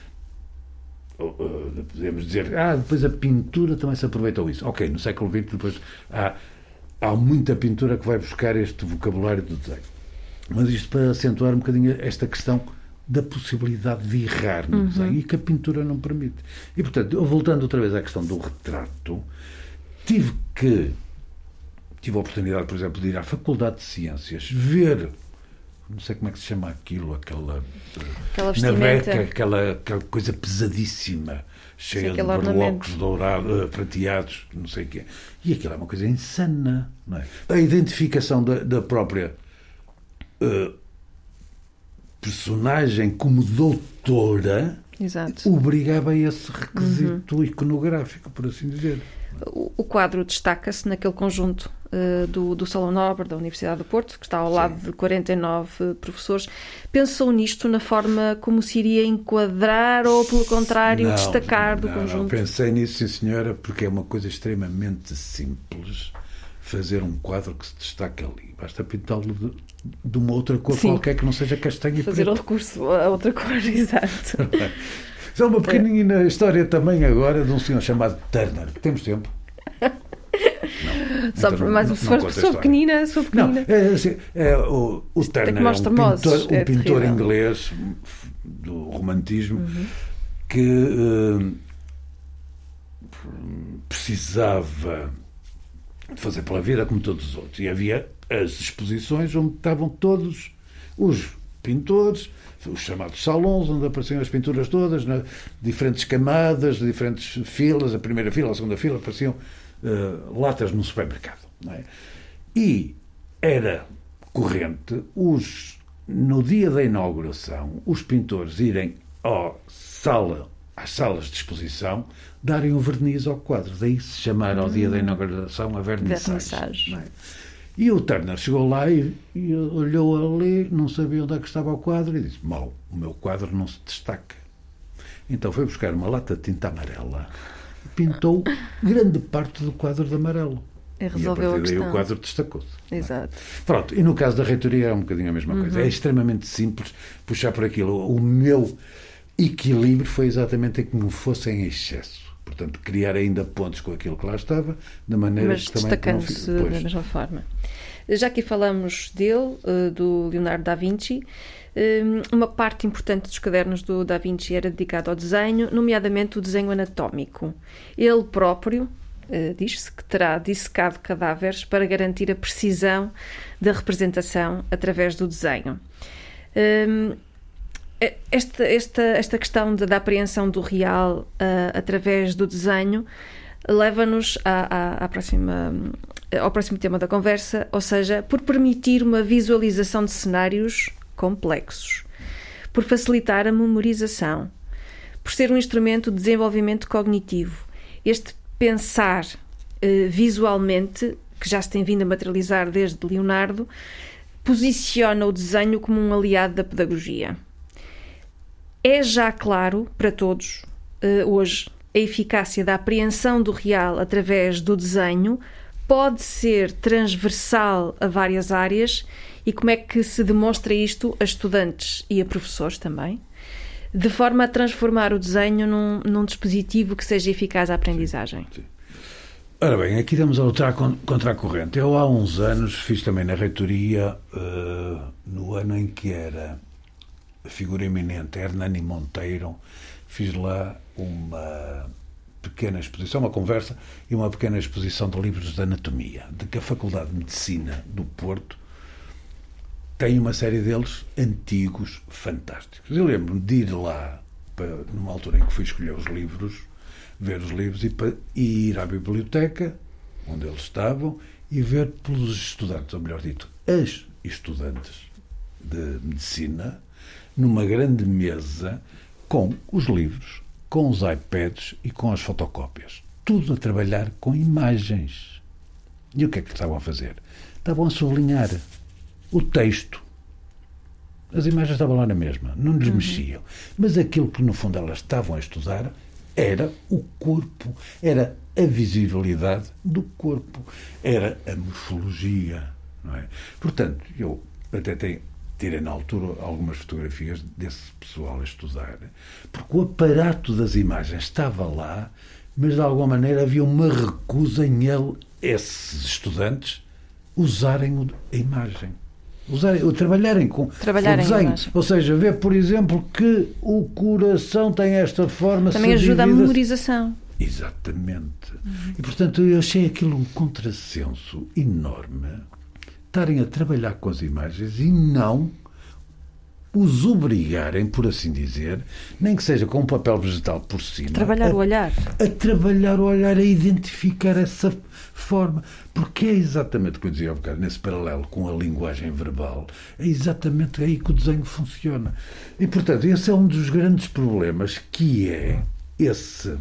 Podemos dizer, ah, depois a pintura também se aproveitou isso. Ok, no século vinte depois há, há muita pintura que vai buscar este vocabulário do desenho. Mas isto para acentuar um bocadinho esta questão da possibilidade de errar no uhum. desenho, e que a pintura não permite. E, portanto, eu, voltando outra vez à questão do retrato, tive que tive a oportunidade, por exemplo, de ir à Faculdade de Ciências, ver, não sei como é que se chama aquilo, aquela aquela na beca, aquela, aquela coisa pesadíssima, cheia Sim, de berlocos dourados, prateados, não sei o quê. E aquilo é uma coisa insana, não é? A identificação da, da própria uh, personagem como doutora Exato. obrigava a esse requisito uhum. iconográfico, por assim dizer. O, o quadro destaca-se naquele conjunto uh, do, do Salão Nobre da Universidade do Porto, que está ao Sim. lado de quarenta e nove professores. Pensou nisto na forma como se iria enquadrar ou, pelo contrário, não, destacar do não, conjunto? Não, pensei nisso, sim senhora, porque é uma coisa extremamente simples fazer um quadro que se destaca ali. Basta pintá-lo de, de uma outra cor Sim. qualquer que não seja castanho e fazer preto. um recurso a outra cor, exato. Só uma pequenina é. história também agora de um senhor chamado Turner. Temos tempo? Não. Só então, mas não, se for sou pequenina, sou pequenina. Não, é, assim, é, o, o Turner é um pintor, um é pintor inglês do romantismo uhum. que uh, precisava de fazer pela vida como todos os outros. E havia as exposições onde estavam todos os pintores, os chamados salões, onde apareciam as pinturas todas, né, diferentes camadas, diferentes filas, a primeira fila, a segunda fila, apareciam uh, latas no supermercado. Não é? E era corrente, os, no dia da inauguração, os pintores irem à sala, às salas de exposição, darem um verniz ao quadro. Daí se chamar ao hum. dia da inauguração a vernissage. vernissage. É? E o Turner chegou lá e, e olhou ali, não sabia onde é que estava o quadro e disse: mal, o meu quadro não se destaca. Então foi buscar uma lata de tinta amarela e pintou grande parte do quadro de amarelo. E resolveu e a a partir daí questão. O quadro destacou-se. Exato. Pronto, e no caso da reitoria é um bocadinho a mesma uhum. coisa. É extremamente simples puxar por aquilo. O meu equilíbrio foi exatamente em que não fosse em excesso. Portanto, criar ainda pontos com aquilo que lá estava, da maneira Mas que também... destacando-se não... da mesma forma. Já aqui falamos dele, do Leonardo da Vinci, uma parte importante dos cadernos do Da Vinci era dedicada ao desenho, nomeadamente o desenho anatómico. Ele próprio, diz-se que terá dissecado cadáveres para garantir a precisão da representação através do desenho. Esta, esta, esta questão de, da apreensão do real uh, através do desenho leva-nos à, à, à próxima, ao próximo tema da conversa, ou seja, por permitir uma visualização de cenários complexos, por facilitar a memorização, por ser um instrumento de desenvolvimento cognitivo. Este pensar uh, visualmente, que já se tem vindo a materializar desde Leonardo, posiciona o desenho como um aliado da pedagogia. É já claro para todos, uh, hoje, a eficácia da apreensão do real através do desenho pode ser transversal a várias áreas. E como é que se demonstra isto a estudantes e a professores também? De forma a transformar o desenho num, num dispositivo que seja eficaz à aprendizagem. Sim, sim. Ora bem, aqui estamos a lutar contra a corrente. Eu há uns anos fiz também na reitoria, uh, no ano em que era a figura eminente Hernani Monteiro, fiz lá uma pequena exposição, uma conversa e uma pequena exposição de livros de anatomia, de que a Faculdade de Medicina do Porto tem uma série deles antigos, fantásticos. Eu lembro-me de ir lá, para, numa altura em que fui escolher os livros, ver os livros e, para, e ir à biblioteca, onde eles estavam, e ver pelos estudantes, ou melhor dito, as estudantes de medicina, numa grande mesa, com os livros, com os iPads e com as fotocópias. Tudo a trabalhar com imagens. E o que é que estavam a fazer? Estavam a sublinhar o texto. As imagens estavam lá na mesma, não lhes uhum. mexiam. Mas aquilo que, no fundo, elas estavam a estudar era o corpo, era a visibilidade do corpo, era a morfologia. Não é? Portanto, eu até tenho... tirei na altura algumas fotografias desse pessoal a estudar, porque o aparato das imagens estava lá, mas de alguma maneira havia uma recusa em ele, esses estudantes, usarem a imagem, usarem, ou trabalharem com trabalharem o desenho. Ou seja, ver, por exemplo, que o coração tem esta forma. Também ajuda divide... a memorização. Exatamente. Uhum. E, portanto, eu achei aquilo um contrassenso enorme, estarem a trabalhar com as imagens e não os obrigarem, por assim dizer, nem que seja com um papel vegetal por cima, trabalhar a, o olhar. A trabalhar o olhar, a identificar essa forma. Porque é exatamente, como eu dizia há bocado, nesse paralelo com a linguagem verbal, é exatamente aí que o desenho funciona. E, portanto, esse é um dos grandes problemas, que é esse,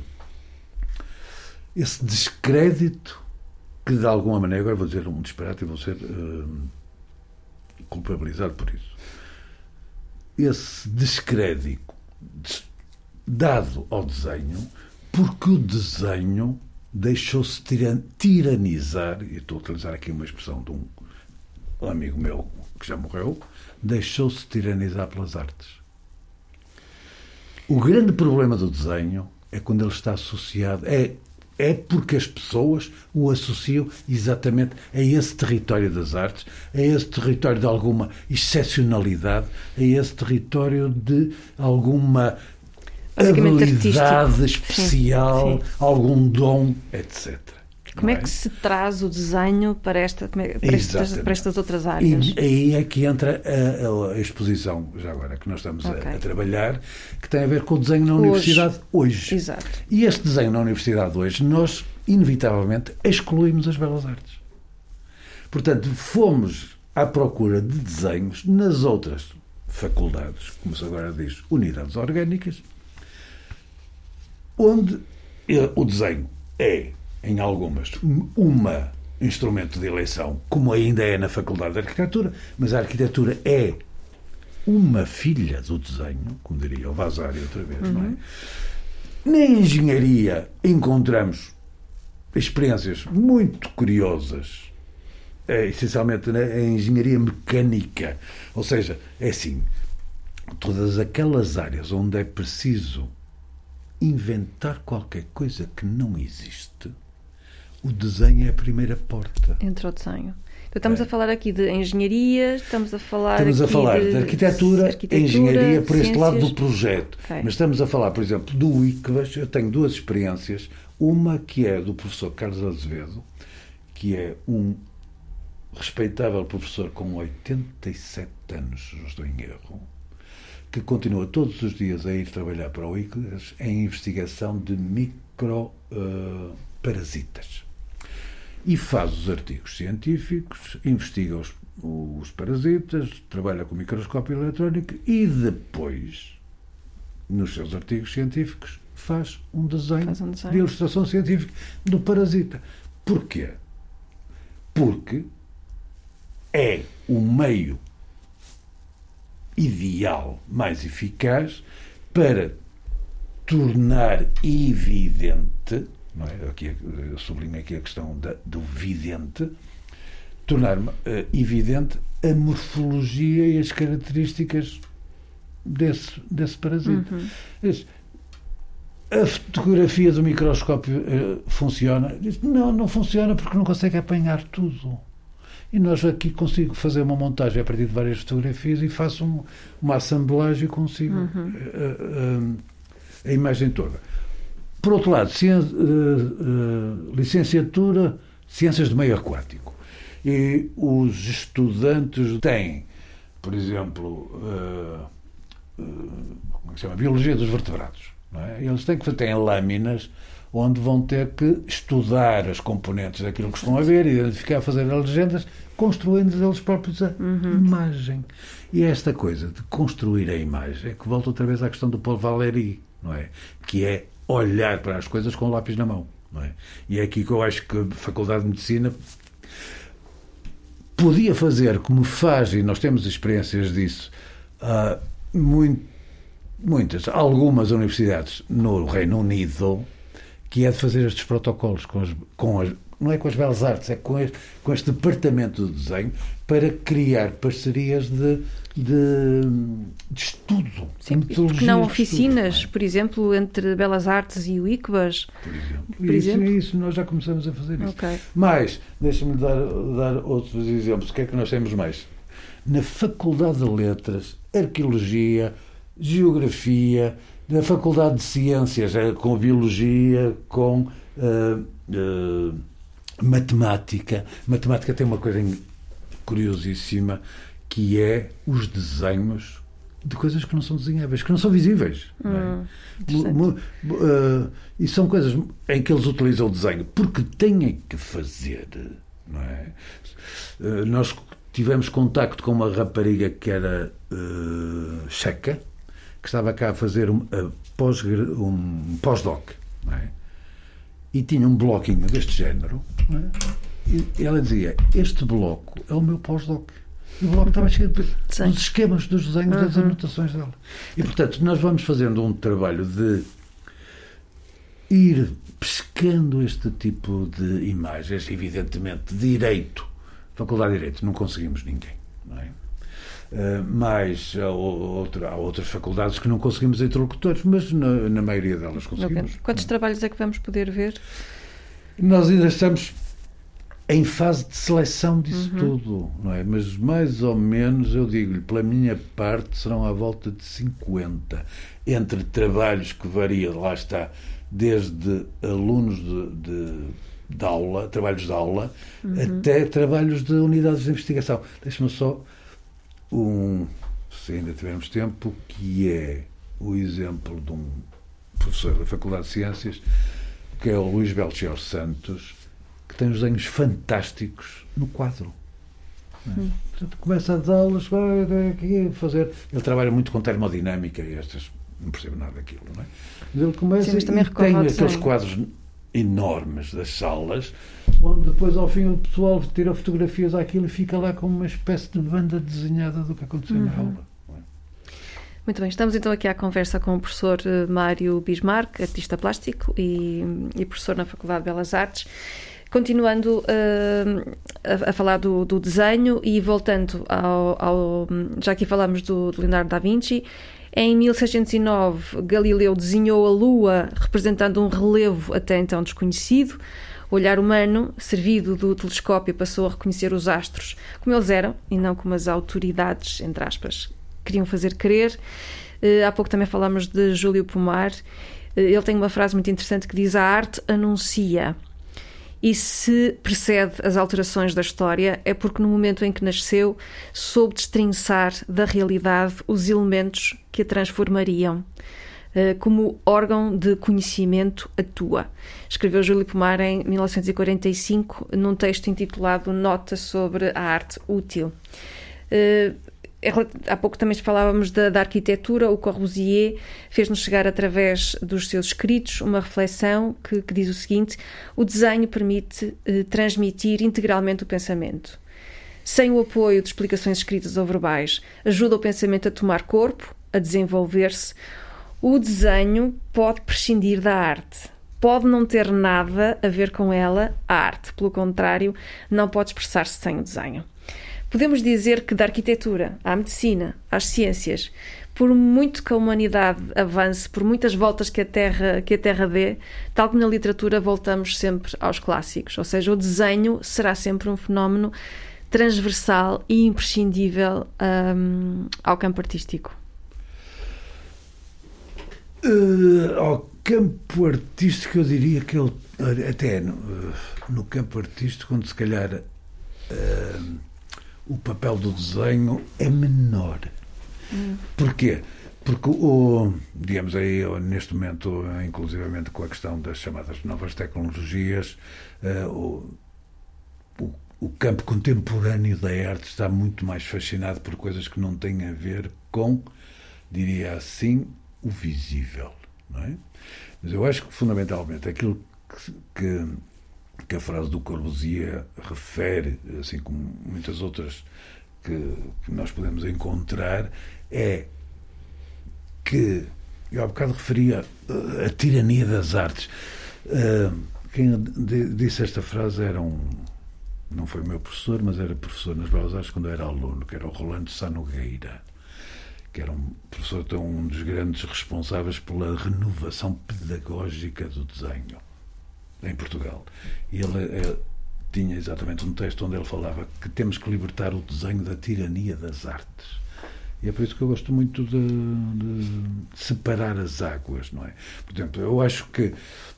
esse descrédito que, de alguma maneira, agora vou dizer um disparate e vou ser uh, culpabilizado por isso. Esse descrédito dado ao desenho, porque o desenho deixou-se tiranizar, e estou a utilizar aqui uma expressão de um, um amigo meu que já morreu, deixou-se tiranizar pelas artes. O grande problema do desenho é quando ele está associado... É, É porque as pessoas o associam exatamente a esse território das artes, a esse território de alguma excepcionalidade, a esse território de alguma habilidade artístico. especial, sim, sim. algum dom, etcétera. Como é? é que se traz o desenho para, esta, para, estas, para estas outras áreas? E aí é que entra a, a exposição, já agora, que nós estamos okay. a, a trabalhar, que tem a ver com o desenho na hoje. Universidade hoje. Exato. E este desenho na Universidade hoje, nós, inevitavelmente, excluímos as belas artes. Portanto, fomos à procura de desenhos nas outras faculdades, como se agora diz, unidades orgânicas, onde o desenho é, em algumas, uma instrumento de eleição, como ainda é na Faculdade de Arquitetura, mas a arquitetura é uma filha do desenho, como diria o Vasari outra vez, uhum. não é? Na engenharia encontramos experiências muito curiosas, é, essencialmente na engenharia mecânica, ou seja, é assim, todas aquelas áreas onde é preciso inventar qualquer coisa que não existe, o desenho é a primeira porta. Entre o desenho. Então, estamos é. a falar aqui de engenharia, estamos a falar Estamos aqui a falar de, de arquitetura, arquitetura engenharia, por ciências. este lado do projeto. Okay. Mas estamos a falar, por exemplo, do I C V A S. Eu tenho duas experiências. Uma que é do professor Carlos Azevedo, que é um respeitável professor com oitenta e sete anos, se não estou em erro, que continua todos os dias a ir trabalhar para o I C V A S em investigação de microparasitas. Uh, e faz os artigos científicos, investiga os, os parasitas, trabalha com microscópio eletrónico e depois, nos seus artigos científicos, faz um desenho, faz um desenho. de ilustração científica do parasita. Porquê? Porque é o meio ideal, mais eficaz, para tornar evidente, não é? Aqui eu sublinho aqui a questão da, do vidente, tornar uh, evidente a morfologia e as características desse, desse parasita. Uhum. Diz, a fotografia do microscópio uh, funciona? Diz, não, não funciona porque não consegue apanhar tudo. E nós aqui consigo fazer uma montagem a partir de várias fotografias e faço um, uma assemblagem e consigo uhum. uh, uh, a imagem toda. Por outro lado, ciência, uh, uh, licenciatura, Ciências do Meio Aquático. E os estudantes têm, por exemplo, uh, uh, como é que se chama? Biologia dos vertebrados. Não é? Eles têm que ter lâminas onde vão ter que estudar as componentes daquilo que estão a ver, identificar, fazer as legendas, construindo eles próprios a uhum. imagem. E esta coisa de construir a imagem é que volta outra vez à questão do Paul Valéry, não é? Que é olhar para as coisas com o lápis na mão, não é? E é aqui que eu acho que a Faculdade de Medicina podia fazer como faz, e nós temos experiências disso, uh, muito, muitas, algumas universidades no Reino Unido, que é de fazer estes protocolos com as, com as, não é com as belas artes, é com este, com este departamento de desenho, para criar parcerias de, de, de estudo. Sim, porque não oficinas, estudo, por exemplo, entre Belas Artes e o I C V A S? Por exemplo. Por isso, exemplo? É isso, nós já começamos a fazer isso. Okay. Mas, deixa-me dar, dar outros exemplos. O que é que nós temos mais? Na Faculdade de Letras, Arqueologia, Geografia, na Faculdade de Ciências, com Biologia, com uh, uh, Matemática. Matemática tem uma coisa curiosíssima, que é os desenhos de coisas que não são desenháveis, que não são visíveis. Hum, não é? uh, e são coisas em que eles utilizam o desenho porque têm que fazer. Não é? Uh, nós tivemos contacto com uma rapariga que era uh, checa, que estava cá a fazer um, uh, pós, um pós-doc, não é? E tinha um bloquinho deste género, não é? E ela dizia, este bloco é o meu pós-doc. E o bloco estava cheio de, dos esquemas dos desenhos, uhum. das anotações dela. E, portanto, nós vamos fazendo um trabalho de ir pescando este tipo de imagens, evidentemente, direito. Faculdade de Direito, não conseguimos ninguém, não é? Uh, mas há, outra, há outras faculdades que não conseguimos interlocutores, mas na, na maioria delas conseguimos. Okay. Quantos trabalhos é que vamos poder ver? Nós ainda estamos em fase de seleção disso uhum. tudo, não é? Mas mais ou menos, eu digo-lhe, pela minha parte, serão à volta de cinquenta, entre trabalhos que variam, lá está, desde alunos de, de, de aula, trabalhos de aula, uhum. até trabalhos de unidades de investigação. Deixa-me só um, se ainda tivermos tempo, que é o exemplo de um professor da Faculdade de Ciências, que é o Luís Belchior Santos, que tem uns desenhos fantásticos no quadro. Hum. Portanto, começa a dar aulas, vai aqui fazer. Ele trabalha muito com termodinâmica e estas, não percebo nada daquilo, não é? Mas ele começa Sim, mas e tem aqueles quadros enormes das salas, onde depois ao fim o pessoal tira fotografias àquilo e fica lá com uma espécie de banda desenhada do que aconteceu uhum. na aula. Muito bem, estamos então aqui à conversa com o professor Mário Bismarck, artista plástico e, e professor na Faculdade de Belas Artes. Continuando uh, a, a falar do, do desenho e voltando ao, ao... Já aqui falamos do, do Leonardo da Vinci. Em mil seiscentos e nove, Galileu desenhou a Lua representando um relevo até então desconhecido. O olhar humano, servido do telescópio, passou a reconhecer os astros como eles eram e não como as autoridades, entre aspas, queriam fazer crer. Uh, há pouco também falámos de Júlio Pomar. Uh, ele tem uma frase muito interessante que diz: a arte anuncia. E se precede as alterações da história é porque no momento em que nasceu soube destrinçar da realidade os elementos que a transformariam. Uh, como órgão de conhecimento atua. Escreveu Júlio Pomar em mil novecentos e quarenta e cinco num texto intitulado Nota sobre a Arte Útil. Uh, Há pouco também falávamos da, da arquitetura. O Corbusier fez-nos chegar através dos seus escritos uma reflexão que, que diz o seguinte: o desenho permite eh, transmitir integralmente o pensamento. Sem o apoio de explicações escritas ou verbais, ajuda o pensamento a tomar corpo, a desenvolver-se. O desenho pode prescindir da arte. Pode não ter nada a ver com ela, a arte. Pelo contrário, não pode expressar-se sem o desenho. Podemos dizer que da arquitetura à medicina, às ciências, por muito que a humanidade avance, por muitas voltas que a Terra, que a Terra dê, tal como na literatura, voltamos sempre aos clássicos. Ou seja, o desenho será sempre um fenómeno transversal e imprescindível um, ao campo artístico. Uh, ao campo artístico, eu diria que ele, até no, no campo artístico, onde se calhar... Uh, o papel do desenho é menor. Hum. Porquê? Porque, o, digamos aí, neste momento, inclusivamente com a questão das chamadas novas tecnologias, uh, o, o, o campo contemporâneo da arte está muito mais fascinado por coisas que não têm a ver com, diria assim, o visível. Não é? Mas eu acho que, fundamentalmente, aquilo que... que que a frase do Corbusier refere, assim como muitas outras que, que nós podemos encontrar, é que, eu há bocado referia a, a tirania das artes. Uh, quem disse esta frase era um, não foi o meu professor, mas era professor nas Belas Artes quando eu era aluno, que era o Rolando Sá Nogueira, que era um professor, um dos grandes responsáveis pela renovação pedagógica do desenho em Portugal. E ele é, tinha exatamente um texto onde ele falava que temos que libertar o desenho da tirania das artes. E é por isso que eu gosto muito de, de separar as águas, não é? Por exemplo, eu acho que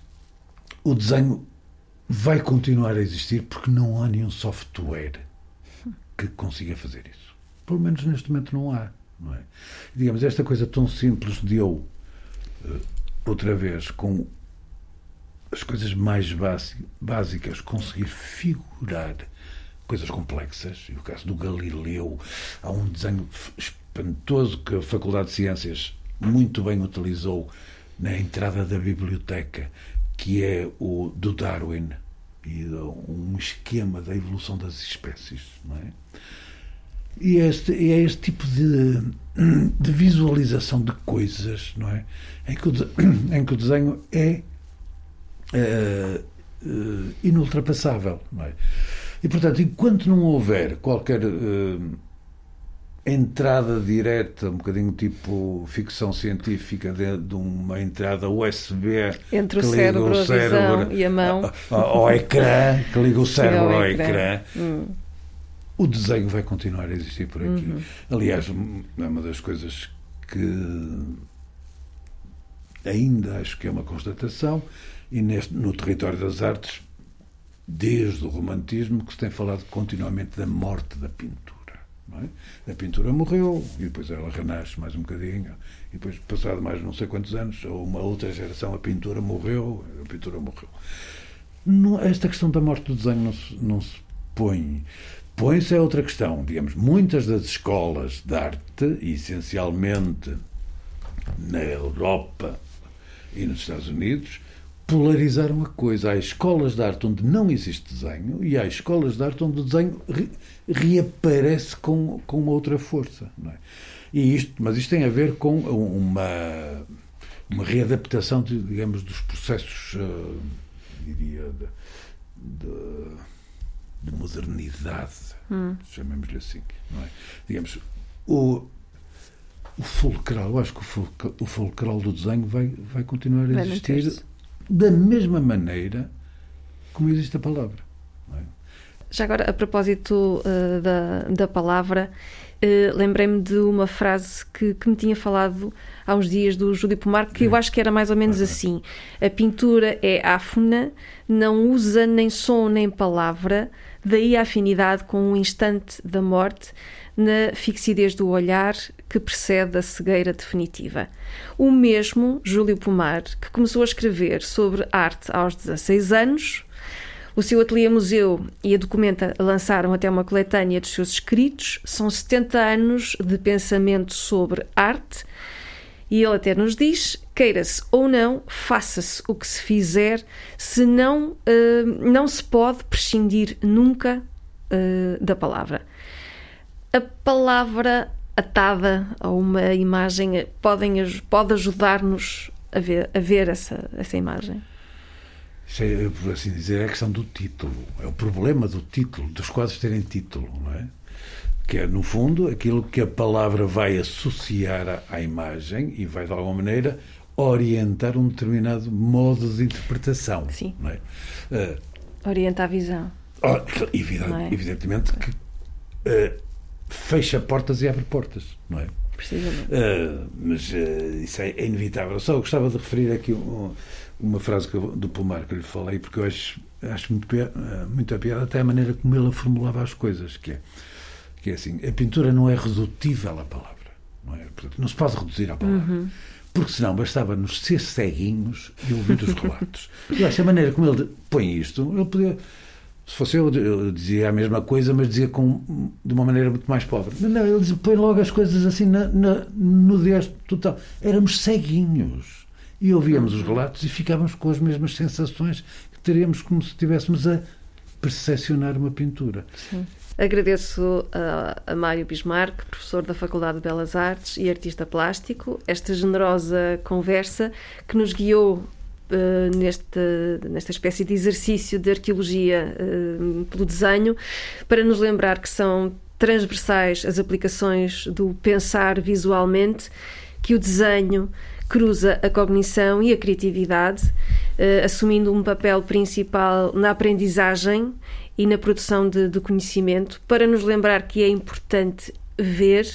o desenho vai continuar a existir porque não há nenhum software que consiga fazer isso. Pelo menos neste momento não há, não é? Digamos, esta coisa tão simples de eu, outra vez, com as coisas mais básicas, conseguir figurar coisas complexas. E o caso do Galileu, há um desenho espantoso que a Faculdade de Ciências muito bem utilizou na entrada da biblioteca, que é o do Darwin, e um esquema da evolução das espécies, não é? E é este, é este tipo de, de visualização de coisas, não é? Em que o, em que o desenho é Uh, uh, inultrapassável, não é? E, portanto, enquanto não houver qualquer uh, entrada direta, um bocadinho tipo ficção científica, de, de uma entrada U S B entre que o liga cérebro, o cérebro e a mão ao, ao ecrã, que liga o cérebro ao ecrã, hum. o desenho vai continuar a existir por aqui. Uhum. Aliás, é uma das coisas que ainda acho que é uma constatação. E neste, no território das artes, desde o romantismo, que se tem falado continuamente da morte da pintura. Não é? A pintura morreu e depois ela renasce mais um bocadinho e depois, passado mais não sei quantos anos, ou uma outra geração, a pintura morreu, a pintura morreu. Não, esta questão da morte do desenho não se, não se põe. Põe-se a outra questão. Digamos, muitas das escolas de arte, essencialmente na Europa e nos Estados Unidos, polarizaram a coisa. Há escolas de arte onde não existe desenho e há escolas de arte onde o desenho re, reaparece com, com uma outra força. Não é? E isto, mas isto tem a ver com uma, uma readaptação, de, digamos, dos processos, uh, diria, de, de, de modernidade, hum. chamemos-lhe assim. Não é? Digamos, o, o fulcral, eu acho que o fulcral, o fulcral do desenho vai, vai continuar a existir da mesma maneira como existe a palavra. Não é? Já agora, a propósito uh, da, da palavra, uh, lembrei-me de uma frase que, que me tinha falado há uns dias do Júlio Pomar, que é. eu acho que era mais ou menos ah, assim. A pintura é áfona, não usa nem som nem palavra, daí a afinidade com o instante da morte, na fixidez do olhar que precede a cegueira definitiva. O mesmo Júlio Pomar, que começou a escrever sobre arte aos dezasseis anos, o seu ateliê museu e a Documenta lançaram até uma coletânea dos seus escritos, são setenta anos de pensamento sobre arte, e ele até nos diz, queira-se ou não, faça-se o que se fizer, senão uh, não se pode prescindir nunca uh, da palavra. A palavra atada a uma imagem podem, pode ajudar-nos a ver, a ver essa, essa imagem? Isso é, por assim dizer, é a questão do título. É o problema do título, dos quadros terem título, não é? Que é, no fundo, aquilo que a palavra vai associar à, à imagem e vai, de alguma maneira, orientar um determinado modo de interpretação. Sim. Não é? Uh, Orienta a visão. Oh, evidente, é? Evidentemente que uh, fecha portas e abre portas, não é? Precisamente. Uh, mas uh, isso é, é inevitável. Só eu gostava de referir aqui um, uma frase que eu, do Pomar que eu lhe falei, porque eu acho, acho muito, muito a piada até a maneira como ele formulava as coisas, que é, que é assim, a pintura não é redutível à palavra, não é? Portanto, não se pode reduzir à palavra. Uhum. Porque senão bastava-nos ser ceguinhos e ouvir os relatos. Eu acho a maneira como ele põe isto, ele podia... Se fosse eu, eu dizia a mesma coisa, mas dizia com, de uma maneira muito mais pobre. Mas não, ele diz, põe logo as coisas assim na, na, no nudez total. Éramos ceguinhos. E ouvíamos os relatos e ficávamos com as mesmas sensações que teríamos como se estivéssemos a percepcionar uma pintura. Sim. Agradeço a, a Mário Bismarck, professor da Faculdade de Belas Artes e artista plástico, esta generosa conversa que nos guiou Uh, neste, nesta espécie de exercício de arqueologia uh, pelo desenho, para nos lembrar que são transversais as aplicações do pensar visualmente, que o desenho cruza a cognição e a criatividade, uh, assumindo um papel principal na aprendizagem e na produção de, de conhecimento, para nos lembrar que é importante ver.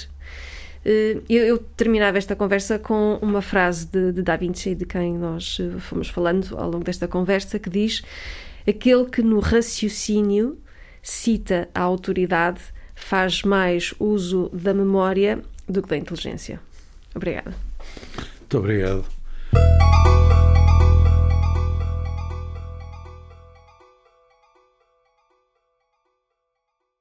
Eu, eu terminava esta conversa com uma frase de, de Da Vinci, de quem nós fomos falando ao longo desta conversa, que diz: aquele que no raciocínio cita a autoridade faz mais uso da memória do que da inteligência. Obrigada. Muito obrigado.